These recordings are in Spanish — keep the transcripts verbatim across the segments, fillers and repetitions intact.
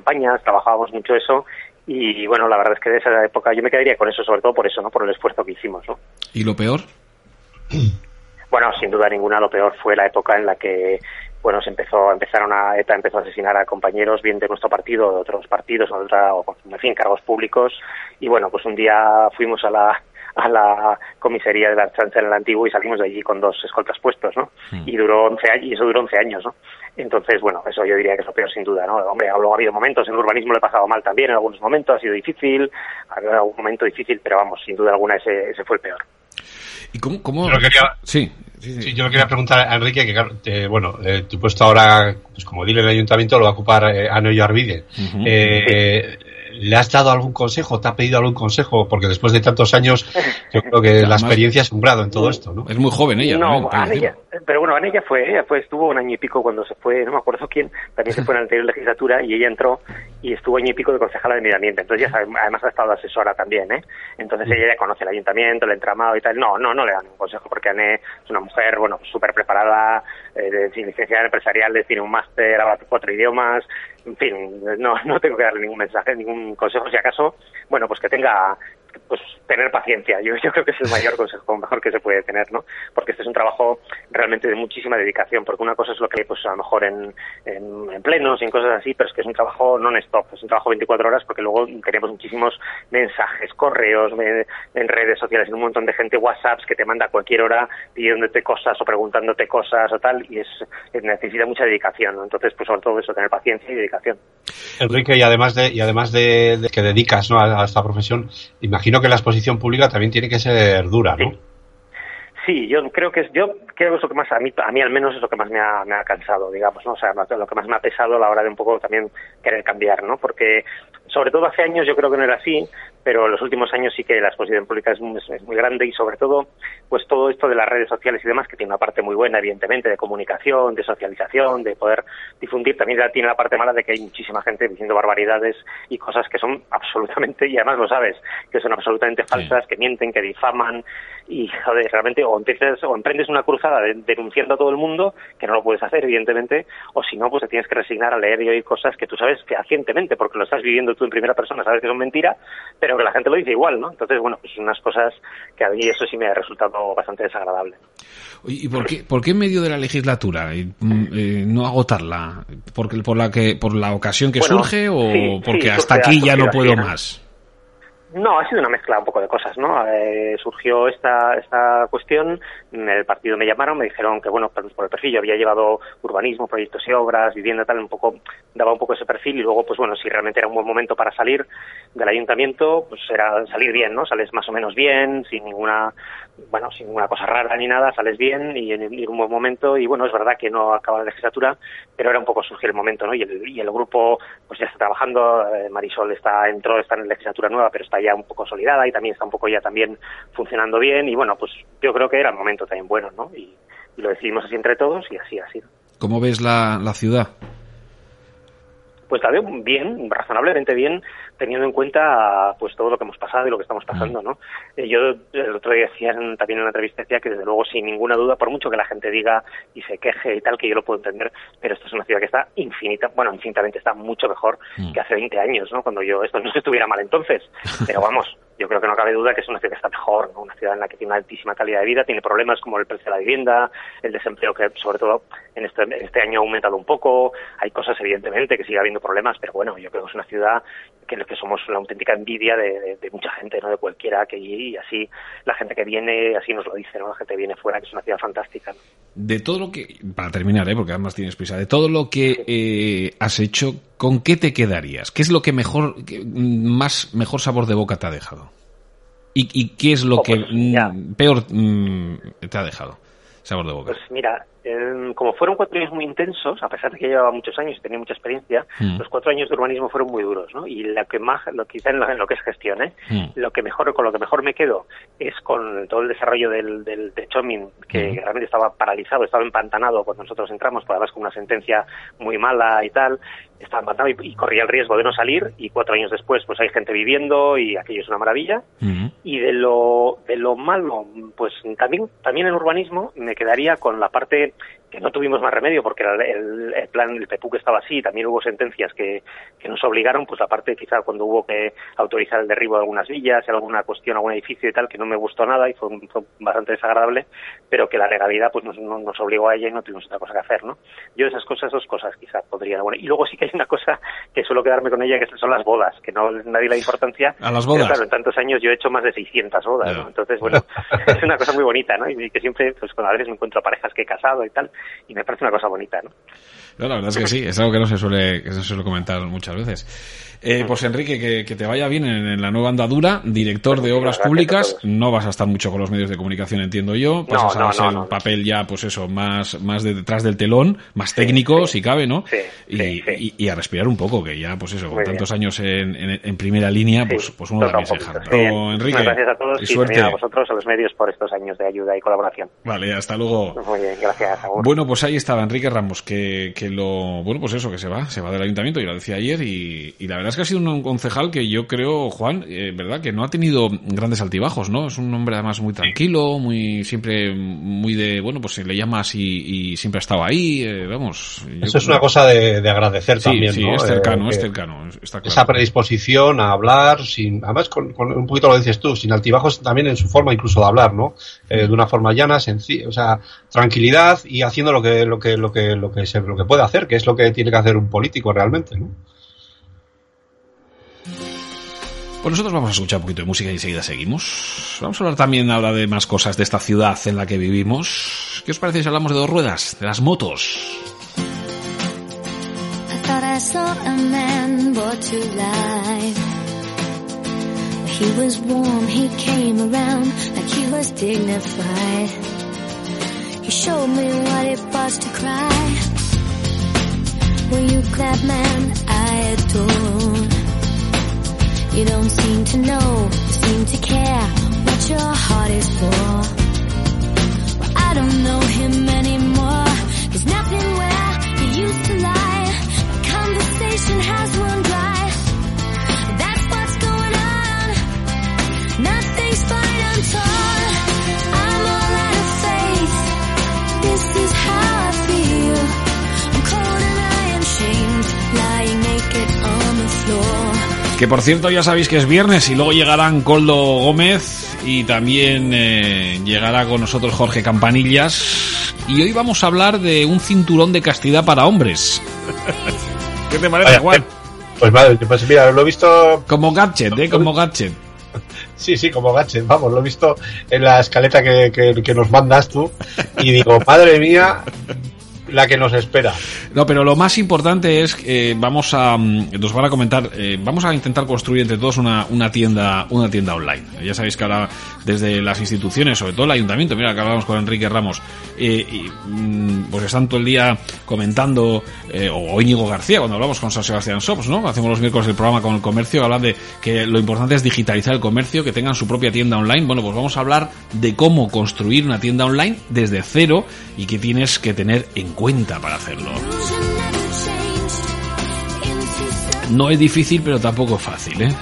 campañas, trabajábamos mucho eso. Y bueno, la verdad es que de esa época yo me quedaría con eso, sobre todo por eso, ¿no? Por el esfuerzo que hicimos, ¿no? ¿Y lo peor? Bueno, sin duda ninguna, lo peor fue la época en la que, bueno, se empezó, empezaron a, ETA empezó a asesinar a compañeros, bien de nuestro partido, de otros partidos, o de otra, o, en fin, cargos públicos. Y bueno, pues un día fuimos a la, a la comisaría de la Ertzaintza en el Antiguo y salimos de allí con dos escoltas puestos, ¿no? Mm. Y duró once años, y eso duró once años, ¿no? Entonces, bueno, eso yo diría que es lo peor sin duda, ¿no? Hombre, luego ha habido momentos, en el urbanismo lo he pasado mal también, en algunos momentos ha sido difícil, ha habido algún momento difícil, pero vamos, sin duda alguna ese, ese fue el peor. ¿Y cómo? cómo... Yo quería, sí, sí, sí. sí, yo quería preguntar a Enrique, que claro, eh, bueno, eh, tu puesto ahora, pues como dile el ayuntamiento, lo va a ocupar eh, Anoio Arvide. Uh-huh. Eh, sí. ¿Le has dado algún consejo? ¿Te ha pedido algún consejo? Porque después de tantos años, yo creo que la experiencia es umbrado en todo esto, ¿no? Es muy joven ella. No, Anella, pero bueno, Anella fue, ella fue, estuvo un año y pico cuando se fue, no me acuerdo quién, también se fue en la anterior legislatura y ella entró y estuvo año y pico de concejala de medio ambiente. Entonces ya además ha estado de asesora también, ¿eh? Entonces ella ya conoce el ayuntamiento, el entramado y tal. No, no, no le dan un consejo porque Anne es una mujer, bueno, súper preparada, eh, de licenciada en empresariales, tiene un máster, habla cuatro idiomas. En fin, no, no tengo que darle ningún mensaje, ningún consejo, si acaso, bueno, pues que tenga, pues tener paciencia. Yo, yo creo que es el mayor consejo mejor que se puede tener, ¿no? Porque este es un trabajo realmente de muchísima dedicación, porque una cosa es lo que hay, pues a lo mejor en, en, en plenos y en cosas así, pero es que es un trabajo non-stop, es un trabajo veinticuatro horas, porque luego tenemos muchísimos mensajes, correos, en, en redes sociales, en un montón de gente, WhatsApps que te manda a cualquier hora pidiéndote cosas o preguntándote cosas o tal, y es, es necesita mucha dedicación, ¿no? Entonces, pues sobre todo eso, tener paciencia y dedicación. Enrique, y además de y además de, de que dedicas, ¿no?, a, a esta profesión, imagino que la exposición pública también tiene que ser dura, ¿no? Sí. Sí, yo creo que es, yo creo que es lo que más, a mí, a mí al menos es lo que más me ha, me ha cansado, digamos, ¿no? O sea, lo que más me ha pesado a la hora de un poco también querer cambiar, ¿no? Porque, sobre todo hace años yo creo que no era así, pero en los últimos años sí que la exposición pública es muy, es muy grande y sobre todo, pues todo esto de las redes sociales y demás, que tiene una parte muy buena, evidentemente, de comunicación, de socialización, de poder difundir, también tiene la parte mala de que hay muchísima gente diciendo barbaridades y cosas que son absolutamente, y además lo sabes, que son absolutamente falsas, sí, que mienten, que difaman, y joder, realmente o empiezas o emprendes una cruzada de, denunciando a todo el mundo, que no lo puedes hacer evidentemente, o si no, pues te tienes que resignar a leer y oír cosas que tú sabes fehacientemente, porque lo estás viviendo tú en primera persona, sabes que son mentira, pero que la gente lo dice igual, ¿no? Entonces, bueno, pues unas cosas que a mí eso sí me ha resultado bastante desagradable. ¿Y por qué, por qué en medio de la legislatura eh, no agotarla? ¿Porque por la que por la ocasión que bueno, surge o sí, porque sí, hasta aquí ya no puedo más? No, ha sido una mezcla un poco de cosas, ¿no? Eh, surgió esta esta cuestión, en el partido me llamaron, me dijeron que, bueno, por, por el perfil yo había llevado urbanismo, proyectos y obras, vivienda, tal, un poco, daba un poco ese perfil y luego, pues bueno, si realmente era un buen momento para salir del ayuntamiento, pues era salir bien, ¿no? Sales más o menos bien, sin ninguna, bueno, sin ninguna cosa rara ni nada, sales bien y en, en un buen momento y, bueno, es verdad que no acaba la legislatura, pero era un poco surgir el momento, ¿no? Y el, y el grupo, pues ya está trabajando, eh, Marisol está entró, está en la legislatura nueva, pero está ya un poco consolidada y también está un poco ya también funcionando bien y bueno, pues yo creo que era el momento también bueno, ¿no? Y, y lo decidimos así entre todos y así ha sido. ¿Cómo ves la, la ciudad? Pues la veo bien, razonablemente bien, teniendo en cuenta pues todo lo que hemos pasado y lo que estamos pasando, ¿no? Eh, yo el otro día decía también en una entrevista decía que desde luego sin ninguna duda, por mucho que la gente diga y se queje y tal, que yo lo puedo entender, pero esto es una ciudad que está infinita, bueno, infinitamente está mucho mejor mm. que hace veinte años, ¿no? Cuando yo esto no se estuviera mal entonces, pero vamos, yo creo que no cabe duda que es una ciudad que está mejor, ¿no? Una ciudad en la que tiene una altísima calidad de vida, tiene problemas como el precio de la vivienda, el desempleo que sobre todo en este, este año ha aumentado un poco, hay cosas evidentemente que sigue habiendo problemas, pero bueno, yo creo que es una ciudad que, que somos la auténtica envidia de, de, de mucha gente, ¿no? De cualquiera que y así la gente que viene, así nos lo dice, ¿no? La gente que viene fuera, que es una ciudad fantástica, ¿no? De todo lo que, para terminar, ¿eh? Porque además tienes prisa, de todo lo que sí. eh, has hecho, ¿con qué te quedarías? ¿Qué es lo que mejor, que, más mejor sabor de boca te ha dejado? ¿Y, y qué es lo oh, pues, que mm, peor mm, te ha dejado sabor de boca? Pues mira, eh, como fueron cuatro años muy intensos, a pesar de que llevaba muchos años y tenía mucha experiencia, mm. los cuatro años de urbanismo fueron muy duros, ¿no? Y lo que más, lo quizá en lo, en lo que es gestión, ¿eh? Mm. Lo que mejor, con lo que mejor me quedo es con todo el desarrollo del, del de Chomin, que mm. realmente estaba paralizado, estaba empantanado cuando nosotros entramos, pues además con una sentencia muy mala y tal, estaba empantanado y, y corría el riesgo de no salir, y cuatro años después pues hay gente viviendo y aquello es una maravilla. Mm. Y de lo, de lo malo, pues también, también en urbanismo me quedaría con la parte que no tuvimos más remedio porque el, el, el plan, el P E P U C estaba así, también hubo sentencias que, que nos obligaron, pues aparte quizá cuando hubo que autorizar el derribo de algunas villas, alguna cuestión, algún edificio y tal, que no me gustó nada y fue, fue bastante desagradable, pero que la legalidad pues nos, nos obligó a ella y no tuvimos otra cosa que hacer, ¿no? Yo esas cosas, dos cosas quizás podrían, bueno, y luego sí que hay una cosa que suelo quedarme con ella, que son las bodas, que no nadie le da importancia. A las bodas. Pero claro, en tantos años yo he hecho más de seiscientas bodas, yeah. ¿no? Entonces, bueno, es una cosa muy bonita, ¿no? Y que siempre, pues con a veces me encuentro a parejas que he casado y tal, y me parece una cosa bonita, ¿no? No, la verdad es que sí, es algo que no se suele, que se suele comentar muchas veces. Eh, pues Enrique, que, que te vaya bien en, en la nueva andadura, director de Obras Públicas. No vas a estar mucho con los medios de comunicación, entiendo yo. Pasas no, no, a ser no, no, un papel no. ya, pues eso, más, más de detrás del telón, más técnico, sí, si cabe, ¿no? Sí, y, sí, sí. Y, y a respirar un poco, que ya, pues eso, con Muy tantos bien. años en, en, en primera línea, pues, sí, pues uno también se jala. Pero, Enrique, muchas gracias a todos y, y suerte. a vosotros, a los medios, por estos años de ayuda y colaboración. Vale, hasta luego. Muy bien, gracias. Agur. Bueno, pues ahí estaba Enrique Ramos, que, que lo, bueno, pues eso, que se va, se va del ayuntamiento, y lo decía ayer, y, y la verdad es que ha sido un concejal que yo creo, Juan, eh, verdad, que no ha tenido grandes altibajos, ¿no? Es un hombre además muy tranquilo, muy, siempre muy de, bueno, pues se le llama así y siempre ha estado ahí, eh, vamos. Eso es una cosa de, de agradecer sí, también, sí, ¿no? es cercano, eh, es cercano, está claro. Esa predisposición a hablar, sin, además con, con un poquito lo dices tú, sin altibajos también en su forma incluso de hablar, ¿no? Eh, de una forma llana, sencilla, o sea, tranquilidad y haciendo lo que, lo que, lo que, lo que se, lo que puede hacer, que es lo que tiene que hacer un político realmente, ¿no? Pues nosotros vamos a escuchar un poquito de música y enseguida seguimos. Vamos a hablar también ahora de más cosas de esta ciudad en la que vivimos. ¿Qué os parece si hablamos de dos ruedas, de las motos? I thought I saw a man brought to life. He was warm, he came around like he was dignified. He showed me what it was to cry. Were you glad, man, I adored? You don't seem to know, seem to care what your heart is for. Well, I don't know him anymore. There's nothing where he used to lie. My conversation has run dry. That's what's going on. Nothing's fine, I'm torn. I'm all out of faith. This is how I feel. I'm cold and I am shamed, lying naked on the floor. Que por cierto ya sabéis que es viernes y luego llegarán Koldo Gómez y también eh, llegará con nosotros Jorge Campanillas y hoy vamos a hablar de un cinturón de castidad para hombres. ¿Qué te parece, Juan? Pues vale, pues mira, lo he visto... Como gadget, ¿eh? Como gadget. Sí, sí, como gadget, vamos, lo he visto en la escaleta que, que, que nos mandas tú y digo, madre mía... la que nos espera. No, pero lo más importante es que eh, vamos a nos van a comentar, eh, vamos a intentar construir entre todos una, una tienda una tienda online. Ya sabéis que ahora desde las instituciones, sobre todo el ayuntamiento, mira que hablamos con Enrique Ramos, eh, y, pues están todo el día comentando, eh, o Íñigo García, cuando hablamos con San Sebastián Shops, ¿no? Hacemos los miércoles el programa con el comercio, hablan de que lo importante es digitalizar el comercio, que tengan su propia tienda online. Bueno, pues vamos a hablar de cómo construir una tienda online desde cero y qué tienes que tener en cuenta para hacerlo. No es difícil, pero tampoco es fácil, ¿eh?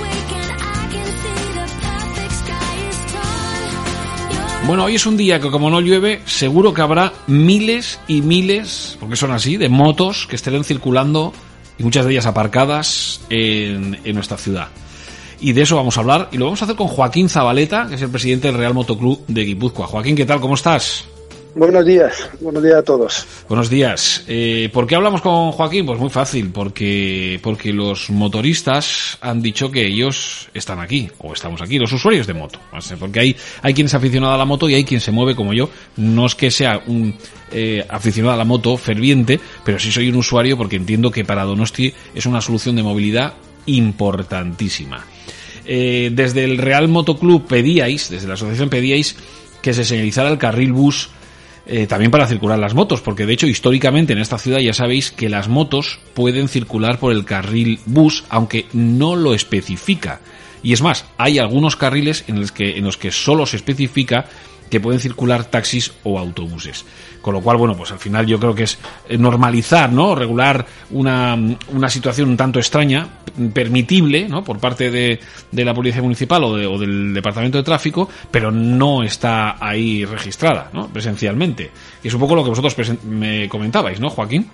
Bueno, hoy es un día que como no llueve, seguro que habrá miles y miles, porque son así, de motos que estarán circulando y muchas de ellas aparcadas en, en nuestra ciudad. Y de eso vamos a hablar y lo vamos a hacer con Joaquín Zabaleta, que es el presidente del Real Motoclub de Guipúzcoa. Joaquín, ¿qué tal? ¿Cómo estás? Buenos días, buenos días a todos. Buenos días. Eh, ¿Por qué hablamos con Joaquín? Pues muy fácil, porque porque los motoristas han dicho que ellos están aquí, o estamos aquí, los usuarios de moto. Porque hay, hay quien es aficionado a la moto y hay quien se mueve como yo. No es que sea un eh, aficionado a la moto ferviente, pero sí soy un usuario porque entiendo que para Donosti es una solución de movilidad importantísima. Eh, desde el Real Motoclub pedíais, desde la asociación pedíais que se señalizara el carril bus Eh, también para circular las motos, porque de hecho históricamente en esta ciudad ya sabéis que las motos pueden circular por el carril bus, aunque no lo especifica. Y es más, hay algunos carriles en los que, en los que solo se especifica que pueden circular taxis o autobuses. Con lo cual, bueno, pues al final yo creo que es normalizar, ¿no? Regular una, una situación un tanto extraña, permitible, ¿no?, por parte de, de la Policía Municipal o, de, o del Departamento de Tráfico, pero no está ahí registrada, ¿no?, presencialmente. Y es un poco lo que vosotros presen- me comentabais, ¿no, Joaquín?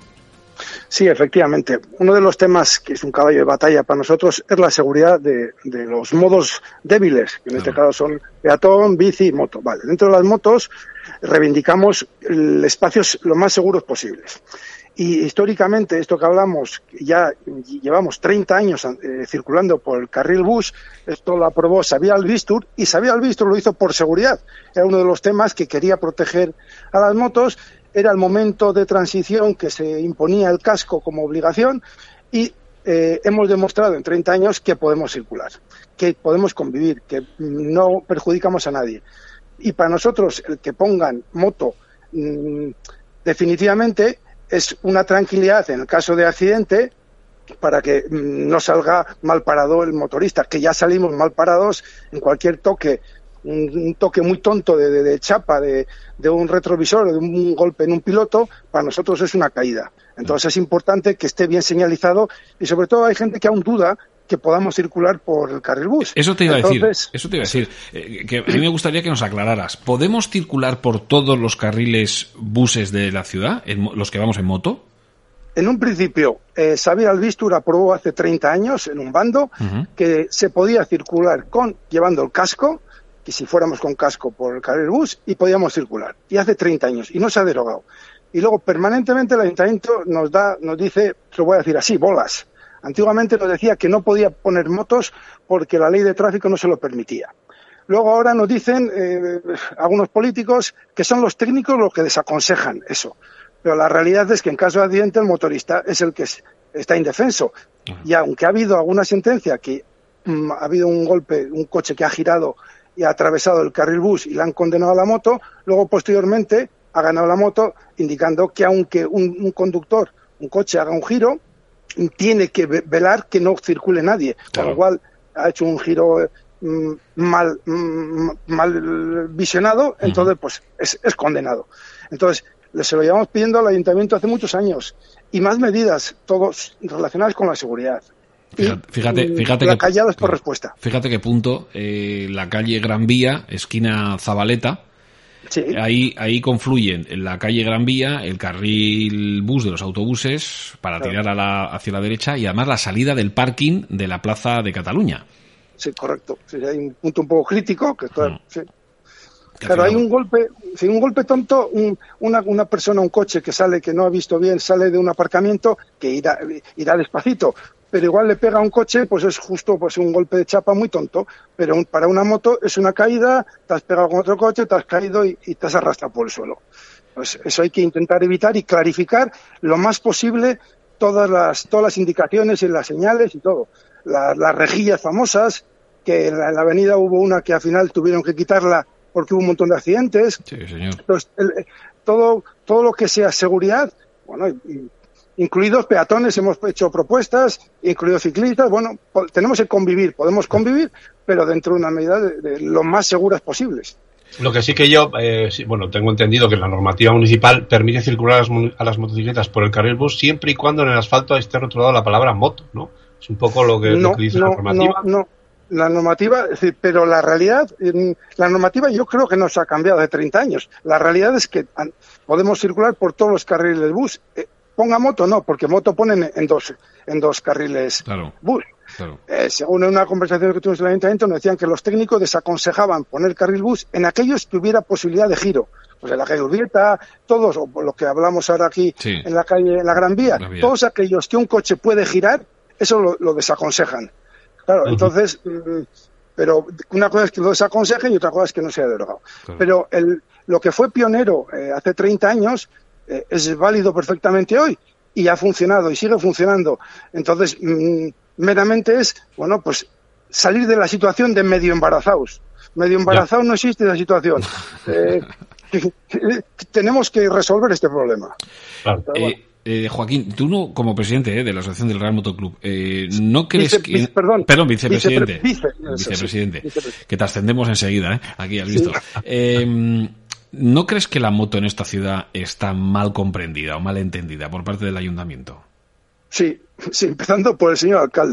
Sí, efectivamente. Uno de los temas que es un caballo de batalla para nosotros es la seguridad de, de los modos débiles, que en este caso son peatón, bici y moto. Vale. Dentro de las motos reivindicamos el espacios lo más seguros posibles. Y históricamente, esto que hablamos, ya llevamos treinta años eh, circulando por el carril bus, esto lo aprobó Xavier Albistur, y Xavier Albistur lo hizo por seguridad. Era uno de los temas que quería proteger a las motos. Era el momento de transición que se imponía el casco como obligación y eh, hemos demostrado en treinta años que podemos circular, que podemos convivir, que no perjudicamos a nadie. Y para nosotros el que pongan moto mmm, definitivamente es una tranquilidad en el caso de accidente para que mmm, no salga mal parado el motorista, que ya salimos mal parados en cualquier toque. Un, un toque muy tonto de, de, de chapa, de, de un retrovisor, de un golpe en un piloto, para nosotros es una caída. Entonces es importante que esté bien señalizado y sobre todo hay gente que aún duda que podamos circular por el carril bus. Eso te iba Entonces, a decir, eso te iba a decir, eh, que a mí me gustaría que nos aclararas. ¿Podemos circular por todos los carriles buses de la ciudad, en, los que vamos en moto? En un principio, eh, Xavier Albistur aprobó hace treinta años en un bando uh-huh. que se podía circular con llevando el casco, y si fuéramos con casco por el carril bus y podíamos circular. Y hace treinta años, y no se ha derogado. Y luego, permanentemente, el Ayuntamiento nos da, nos dice, lo voy a decir así, bolas. Antiguamente nos decía que no podía poner motos porque la ley de tráfico no se lo permitía. Luego ahora nos dicen eh, algunos políticos que son los técnicos los que desaconsejan eso. Pero la realidad es que en caso de accidente el motorista es el que es, está indefenso. Uh-huh. Y aunque ha habido alguna sentencia que mm, ha habido un golpe, un coche que ha girado y ha atravesado el carril bus y le han condenado a la moto, luego posteriormente ha ganado la moto, indicando que aunque un, un conductor, un coche haga un giro, tiene que velar que no circule nadie, claro. Con lo cual ha hecho un giro mm, mal, mm, mal visionado, entonces pues es, es condenado. Entonces, se lo llevamos pidiendo al Ayuntamiento hace muchos años, y más medidas, todos relacionadas con la seguridad. Fíjate, fíjate la que, callada es por respuesta. Fíjate qué punto, eh, la calle Gran Vía, esquina Zabaleta, sí. ahí, ahí confluyen en la calle Gran Vía el carril bus de los autobuses para claro. tirar a la, hacia la derecha y además la salida del parking de la Plaza de Cataluña. Sí, correcto. Sí, hay un punto un poco crítico que claro, mm. sí. Claro, hay un golpe, sí, un golpe tonto, un, una, una persona, un coche que sale, que no ha visto bien, sale de un aparcamiento, que irá, irá despacito, pero igual le pega a un coche, pues es justo pues un golpe de chapa muy tonto, pero un, para una moto es una caída, te has pegado con otro coche, te has caído y, y te has arrastrado por el suelo. Pues eso hay que intentar evitar y clarificar lo más posible todas las, todas las indicaciones y las señales y todo. La, las rejillas famosas, que en la, en la avenida hubo una que al final tuvieron que quitarla porque hubo un montón de accidentes. Sí, señor. Entonces, el, todo, todo lo que sea seguridad, bueno, y, incluidos peatones, hemos hecho propuestas, incluidos ciclistas, bueno, po- tenemos que convivir, podemos convivir, pero dentro de una medida de, de lo más seguras posibles. Lo que sí que yo, eh, sí, bueno, tengo entendido que la normativa municipal permite circular a las, a las motocicletas por el carril bus siempre y cuando en el asfalto esté rotulado la palabra moto, ¿no? Es un poco lo que, no, lo que dice no, la normativa. No, no, la normativa, es decir, pero la realidad, la normativa yo creo que no se ha cambiado de treinta años. La realidad es que podemos circular por todos los carriles del bus. Eh, ponga moto, no, porque moto ponen en dos, en dos carriles claro, bus. Claro. Eh, según una conversación que tuvimos en el Ayuntamiento, nos decían que los técnicos desaconsejaban poner carril bus en aquellos que hubiera posibilidad de giro. Pues en la calle Urbieta, todos, o por lo que hablamos ahora aquí, sí. en la calle, en la Gran Vía, la vía. Todos aquellos que un coche puede girar, eso lo, lo desaconsejan. Claro, uh-huh. entonces, mm, pero una cosa es que lo desaconsejen y otra cosa es que no sea derogado. Claro. Pero el, lo que fue pionero eh, hace treinta años eh, es válido perfectamente hoy y ha funcionado y sigue funcionando. Entonces, mm, meramente es, bueno, pues salir de la situación de medio embarazados. Medio embarazado no existe esa situación. Eh, tenemos que resolver este problema. Claro. Pero, bueno. eh, eh, Joaquín, tú no, como presidente eh, de la Asociación del Real Motoclub, eh, ¿no crees vice, que... Vice, perdón, perdón, vicepresidente. Vice, vice, vicepresidente. Sí, vicepresidente. Que te ascendemos enseguida, ¿eh? Aquí has visto. Sí. Eh, ¿No crees que la moto en esta ciudad está mal comprendida o mal entendida por parte del ayuntamiento? Sí, sí, empezando por el señor alcalde.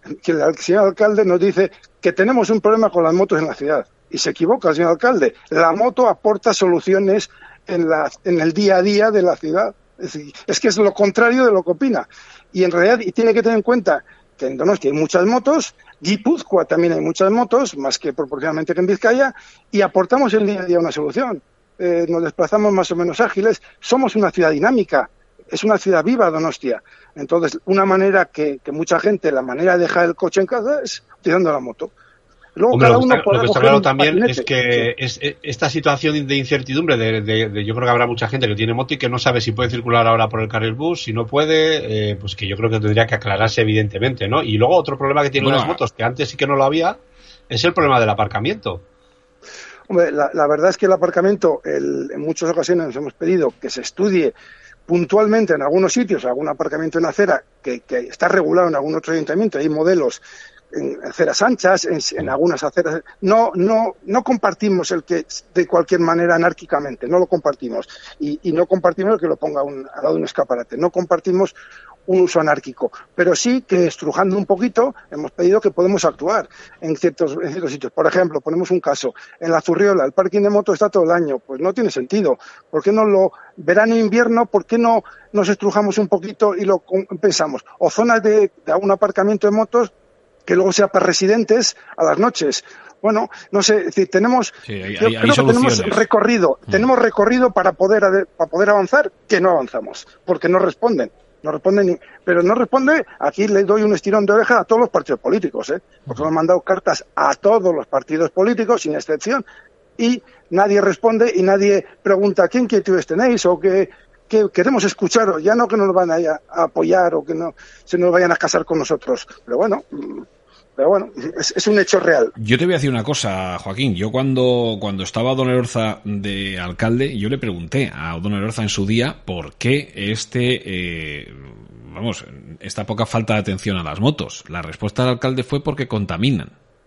que el señor alcalde nos dice que tenemos un problema con las motos en la ciudad. Y se equivoca el señor alcalde. La moto aporta soluciones en, la, en el día a día de la ciudad. Es decir, es que es lo contrario de lo que opina. Y en realidad, y tiene que tener en cuenta que en Donostia hay muchas motos, Guipúzcoa también hay muchas motos, más que proporcionalmente que en Vizcaya, y aportamos el día a día una solución. Eh, nos desplazamos más o menos ágiles, somos una ciudad dinámica, es una ciudad viva Donostia. Entonces, una manera que, que mucha gente, la manera de dejar el coche en casa es utilizando la moto. Luego, Hombre, cada lo, uno que está, lo que está claro también patinete. es que es, es, esta situación de incertidumbre, de, de, de, yo creo que habrá mucha gente que tiene moto y que no sabe si puede circular ahora por el carril bus, si no puede, eh, pues que yo creo que tendría que aclararse evidentemente, ¿no? Y luego otro problema que tienen bueno, las motos, que antes sí que no lo había, es el problema del aparcamiento. Hombre, la, la verdad es que el aparcamiento, el, en muchas ocasiones nos hemos pedido que se estudie puntualmente en algunos sitios, algún aparcamiento en acera que, que está regulado en algún otro ayuntamiento, hay modelos en aceras anchas, en, en algunas aceras. No, no, no compartimos el que de cualquier manera anárquicamente, no lo compartimos. Y, y no compartimos el que lo ponga un, al lado de un escaparate. No compartimos un uso anárquico. Pero sí que estrujando un poquito hemos pedido que podemos actuar en ciertos, en ciertos sitios. Por ejemplo, ponemos un caso. En la Zurriola, el parking de moto está todo el año. Pues no tiene sentido. ¿Por qué no lo, verano e invierno, por qué no nos estrujamos un poquito y lo pensamos? O zonas de, de algún aparcamiento de motos que luego sea para residentes a las noches. Bueno, no sé, es decir, tenemos, sí, hay, yo hay, creo hay que tenemos recorrido, mm. tenemos recorrido para poder para poder avanzar, que no avanzamos, porque no responden, no responden, ni, pero no responde, aquí le doy un estirón de oreja a todos los partidos políticos, ¿eh? Porque mm. han mandado cartas a todos los partidos políticos, sin excepción, y nadie responde y nadie pregunta qué inquietudes tenéis o qué que queremos escucharos, ya no que nos van a, a apoyar o que no se nos vayan a casar con nosotros, pero bueno, pero bueno, es, es un hecho real. Yo te voy a decir una cosa, Joaquín, yo cuando, cuando estaba Don Elorza de alcalde, yo le pregunté a Don Elorza en su día por qué este, eh, vamos, esta poca falta de atención a las motos. La respuesta del alcalde fue porque contaminan.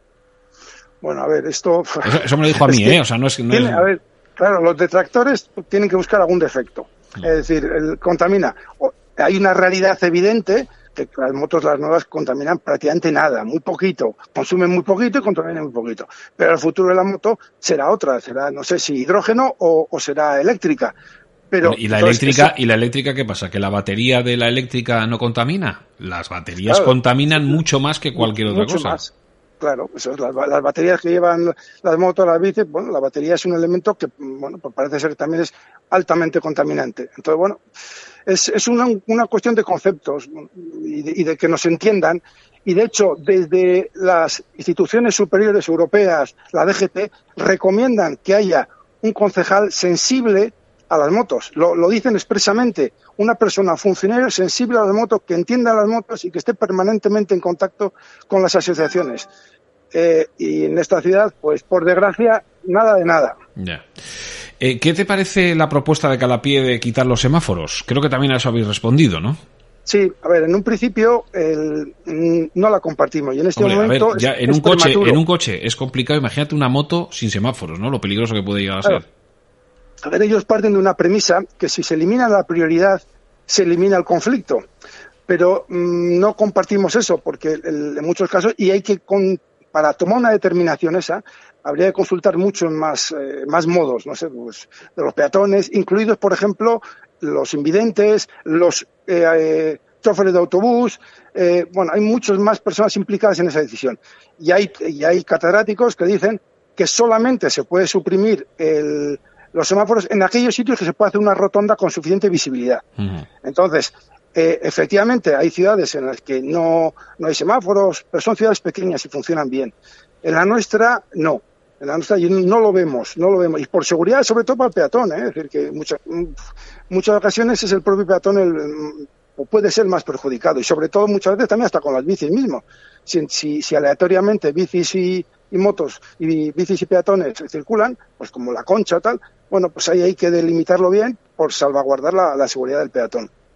Bueno, a ver, esto... Eso, eso me lo dijo a mí, ¿eh? O sea, no es... No tiene, es... A ver, claro, los detractores tienen que buscar algún defecto. Es decir, el, contamina. Hay una realidad evidente que las motos, las nuevas, contaminan prácticamente nada, muy poquito, consumen muy poquito y contaminan muy poquito. Pero el futuro de la moto será otra, será, no sé si hidrógeno o, o será eléctrica. Pero ¿Y la entonces, eléctrica eso... y la eléctrica qué pasa? ¿Que la batería de la eléctrica no contamina? Las baterías claro, contaminan mucho más que cualquier otra mucho cosa. Más. Claro, eso es, las, las baterías que llevan las motos, las bicis, bueno, la batería es un elemento que, bueno, pues parece ser que también es altamente contaminante. Entonces, bueno, es, es una, una cuestión de conceptos y de, y de que nos entiendan. Y de hecho, desde las instituciones superiores europeas, la D G T, recomiendan que haya un concejal sensible a las motos. Lo, lo dicen expresamente. Una persona, funcionario sensible a las motos, que entienda las motos y que esté permanentemente en contacto con las asociaciones. Eh, y en esta ciudad, pues por desgracia, nada de nada. Ya. Eh, ¿Qué te parece la propuesta de Calapié de quitar los semáforos? Creo que también a eso habéis respondido, ¿no? Sí, a ver, en un principio el, no la compartimos y en este Hombre, momento a ver, ya es, en es un coche, prematuro. en un coche es complicado. Imagínate una moto sin semáforos, ¿no? Lo peligroso que puede llegar a claro. ser. A ver, ellos parten de una premisa que si se elimina la prioridad, se elimina el conflicto. Pero mmm, no compartimos eso, porque el, en muchos casos, y hay que, con, para tomar una determinación esa, habría que consultar muchos más, eh, más modos, no sé, pues, de los peatones, incluidos, por ejemplo, los invidentes, los eh, eh, choferes de autobús, eh, bueno, hay muchas más personas implicadas en esa decisión. Y hay, y hay catedráticos que dicen que solamente se puede suprimir el los semáforos en aquellos sitios que se puede hacer una rotonda con suficiente visibilidad. Uh-huh. Entonces, eh, efectivamente, hay ciudades en las que no, no hay semáforos, pero son ciudades pequeñas y funcionan bien. En la nuestra, no. En la nuestra no lo vemos, no lo vemos. Y por seguridad, sobre todo para el peatón, ¿eh? Es decir, que muchas, muchas ocasiones es el propio peatón el, o puede ser más perjudicado. Y sobre todo, muchas veces también hasta con las bicis mismos. Si, si, si aleatoriamente bicis y, y motos y bicis y peatones circulan, pues como la Concha o tal, bueno, pues ahí hay que delimitarlo bien por salvaguardar la, la seguridad del peatón.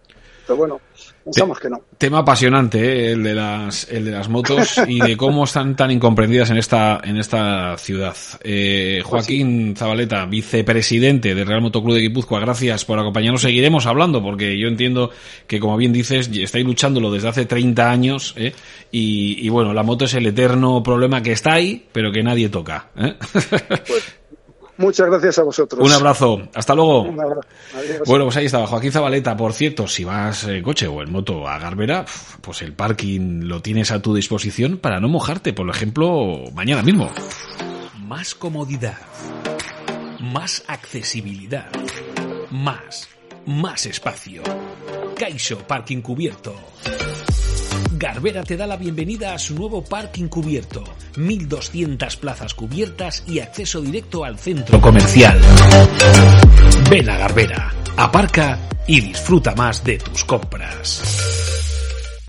pero bueno, pensamos que no. Tema apasionante, ¿eh? el de las el de las motos y de cómo están tan incomprendidas en esta en esta ciudad. Eh, Joaquín Zabaleta, vicepresidente del Real Motoclub de Guipúzcoa, gracias por acompañarnos. Seguiremos hablando porque yo entiendo que, como bien dices, estáis luchándolo desde hace treinta años, ¿eh? y, y bueno, la moto es el eterno problema que está ahí, pero que nadie toca, ¿eh? Pues, muchas gracias a vosotros. Un abrazo. Hasta luego. Un abrazo. Adiós. Bueno, pues ahí estaba Joaquín Zabaleta. Por cierto, si vas en coche o en moto a Garbera, pues el parking lo tienes a tu disposición para no mojarte, por ejemplo, mañana mismo. Más comodidad, más accesibilidad, más, más espacio. Caixo Parking Cubierto. Garbera te da la bienvenida a su nuevo parking cubierto. mil doscientas plazas cubiertas y acceso directo al centro comercial. Ven a Garbera, aparca y disfruta más de tus compras.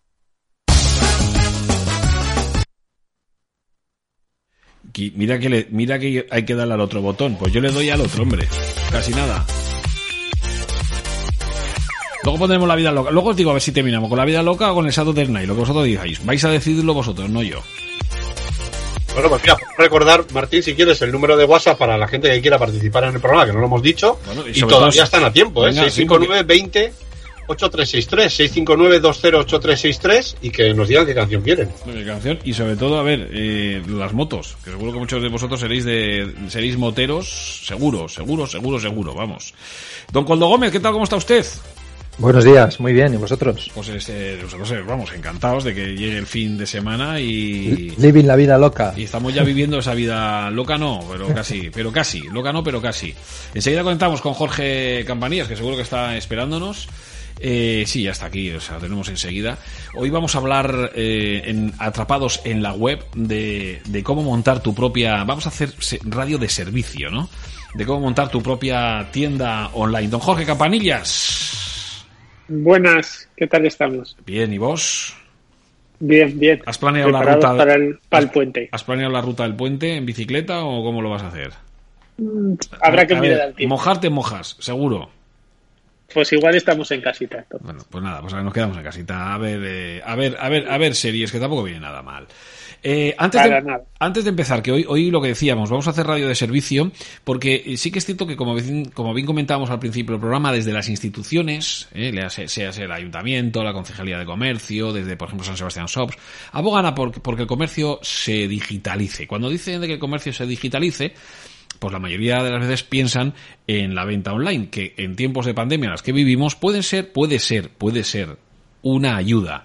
Mira que, le, mira que hay que darle al otro botón. Pues yo le doy al otro, hombre. Casi nada. Luego pondremos la vida loca. Luego os digo a ver si terminamos con la vida loca o con el Saturday Night, lo que vosotros digáis. Vais a decidirlo vosotros, no yo. Bueno, pues mira, recordar, Martín, si quieres, el número de WhatsApp para la gente que quiera participar en el programa, que no lo hemos dicho. Bueno, y, y todavía todo, están a tiempo, ¿eh? seis cinco nueve, veinte, ochenta y tres sesenta y tres, seis cinco nueve, veinte, ochenta y tres sesenta y tres, y que nos digan qué canción quieren. Qué canción, y sobre todo, a ver, eh, las motos, que seguro que muchos de vosotros seréis de seréis moteros, seguro, seguro, seguro, seguro, vamos. Don Coldo Gómez, ¿qué tal, cómo está usted? Buenos días, muy bien, ¿y vosotros? Pues eh, nosotros vamos encantados de que llegue el fin de semana y... Living la vida loca. Y estamos ya viviendo esa vida loca, no, pero casi, pero casi, loca no, pero casi. Enseguida conectamos con Jorge Campanillas, que seguro que está esperándonos. Eh, sí, ya está aquí, o sea, tenemos enseguida. Hoy vamos a hablar eh, en Atrapados en la Web de, de cómo montar tu propia... Vamos a hacer radio de servicio, ¿no? De cómo montar tu propia tienda online. Don Jorge Campanillas... Buenas, ¿qué tal estamos? Bien, ¿y vos? Bien, bien. ¿Has planeado la ruta para el, para el puente? ¿Has planeado la ruta del puente en bicicleta o cómo lo vas a hacer? Mm, habrá que mirar al tiempo. Mojarte mojas, seguro. Pues igual estamos en casita. Entonces. Bueno, pues nada, pues nos quedamos en casita. A ver, eh, a ver, a ver, a ver series, que tampoco viene nada mal. Eh, antes, de, antes de empezar, que hoy, hoy lo que decíamos, vamos a hacer radio de servicio, porque sí que es cierto que, como bien, como bien comentábamos al principio del programa, desde las instituciones, eh, sea, sea el ayuntamiento, la concejalía de comercio, desde, por ejemplo, San Sebastián Shops, abogan a por, porque el comercio se digitalice. Cuando dicen de que el comercio se digitalice, pues la mayoría de las veces piensan en la venta online, que en tiempos de pandemia en las que vivimos pueden ser, puede ser, puede ser una ayuda.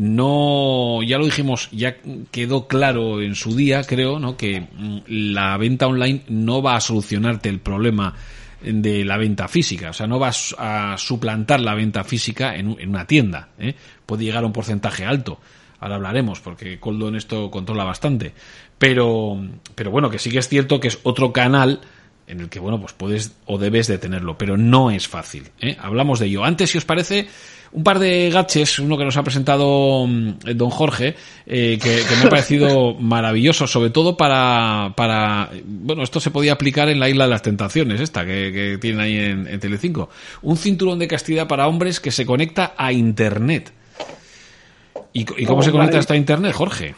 No, ya lo dijimos, ya quedó claro en su día, creo, ¿no? Que la venta online no va a solucionarte el problema de la venta física, o sea, no va a suplantar la venta física en, en una tienda, ¿eh? Puede llegar a un porcentaje alto. Ahora hablaremos, porque Coldo en esto controla bastante. Pero, pero bueno, que sí que es cierto que es otro canal en el que, bueno, pues puedes o debes de tenerlo, pero no es fácil, ¿eh? Hablamos de ello. Antes, si os parece, un par de gadgets, uno que nos ha presentado don Jorge, eh, que, que me ha parecido maravilloso, sobre todo para, para, bueno, esto se podía aplicar en la Isla de las Tentaciones, esta que, que tienen ahí en, en Telecinco. Un cinturón de castidad para hombres que se conecta a Internet. ¿Y, y cómo oh, se conecta vale. hasta Internet, Jorge?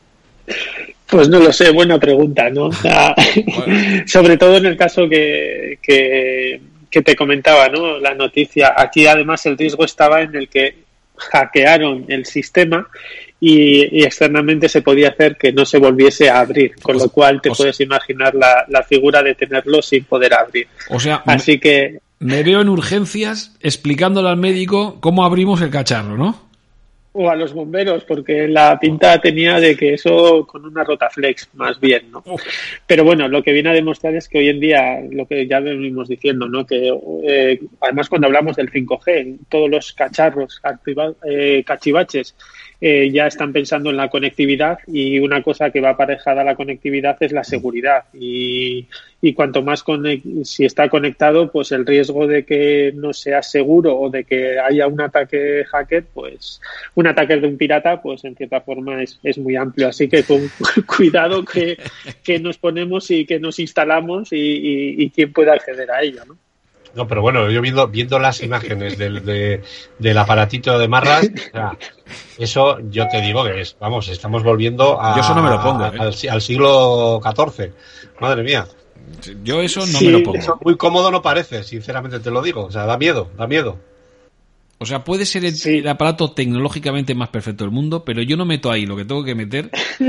Pues no lo sé, buena pregunta, ¿no? O sea, bueno. Sobre todo en el caso que, que, que te comentaba, ¿no? La noticia. Aquí además el riesgo estaba en el que hackearon el sistema y, y externamente se podía hacer que no se volviese a abrir, con o lo cual te puedes sea, imaginar la, la figura de tenerlo sin poder abrir. O sea, así me, que me veo en urgencias explicándole al médico cómo abrimos el cacharro, ¿no? O a los bomberos, porque la pinta tenía de que eso con una Rotaflex, más bien, ¿no? Pero bueno, lo que viene a demostrar es que hoy en día, lo que ya venimos diciendo, ¿no? Que eh, además cuando hablamos del cinco G, todos los cacharros, activa, eh, cachivaches, eh, ya están pensando en la conectividad, y una cosa que va aparejada a la conectividad es la seguridad. Y, y cuanto más conect- si está conectado, pues el riesgo de que no sea seguro o de que haya un ataque hacker, pues un ataque de un pirata, pues en cierta forma es, es muy amplio. Así que con cuidado que, que nos ponemos y que nos instalamos y, y, y quién puede acceder a ello, ¿no? No, pero bueno, yo viendo, viendo las imágenes del, de, del aparatito de Marras, o sea, eso yo te digo que es, vamos, estamos volviendo a, yo eso no me lo pongo, ¿eh? al, al siglo catorce. Madre mía. Yo eso no sí, me lo pongo. Eso muy cómodo no parece, sinceramente te lo digo. O sea, da miedo, da miedo. O sea, puede ser el, sí. el aparato tecnológicamente más perfecto del mundo, pero yo no meto ahí lo que tengo que meter.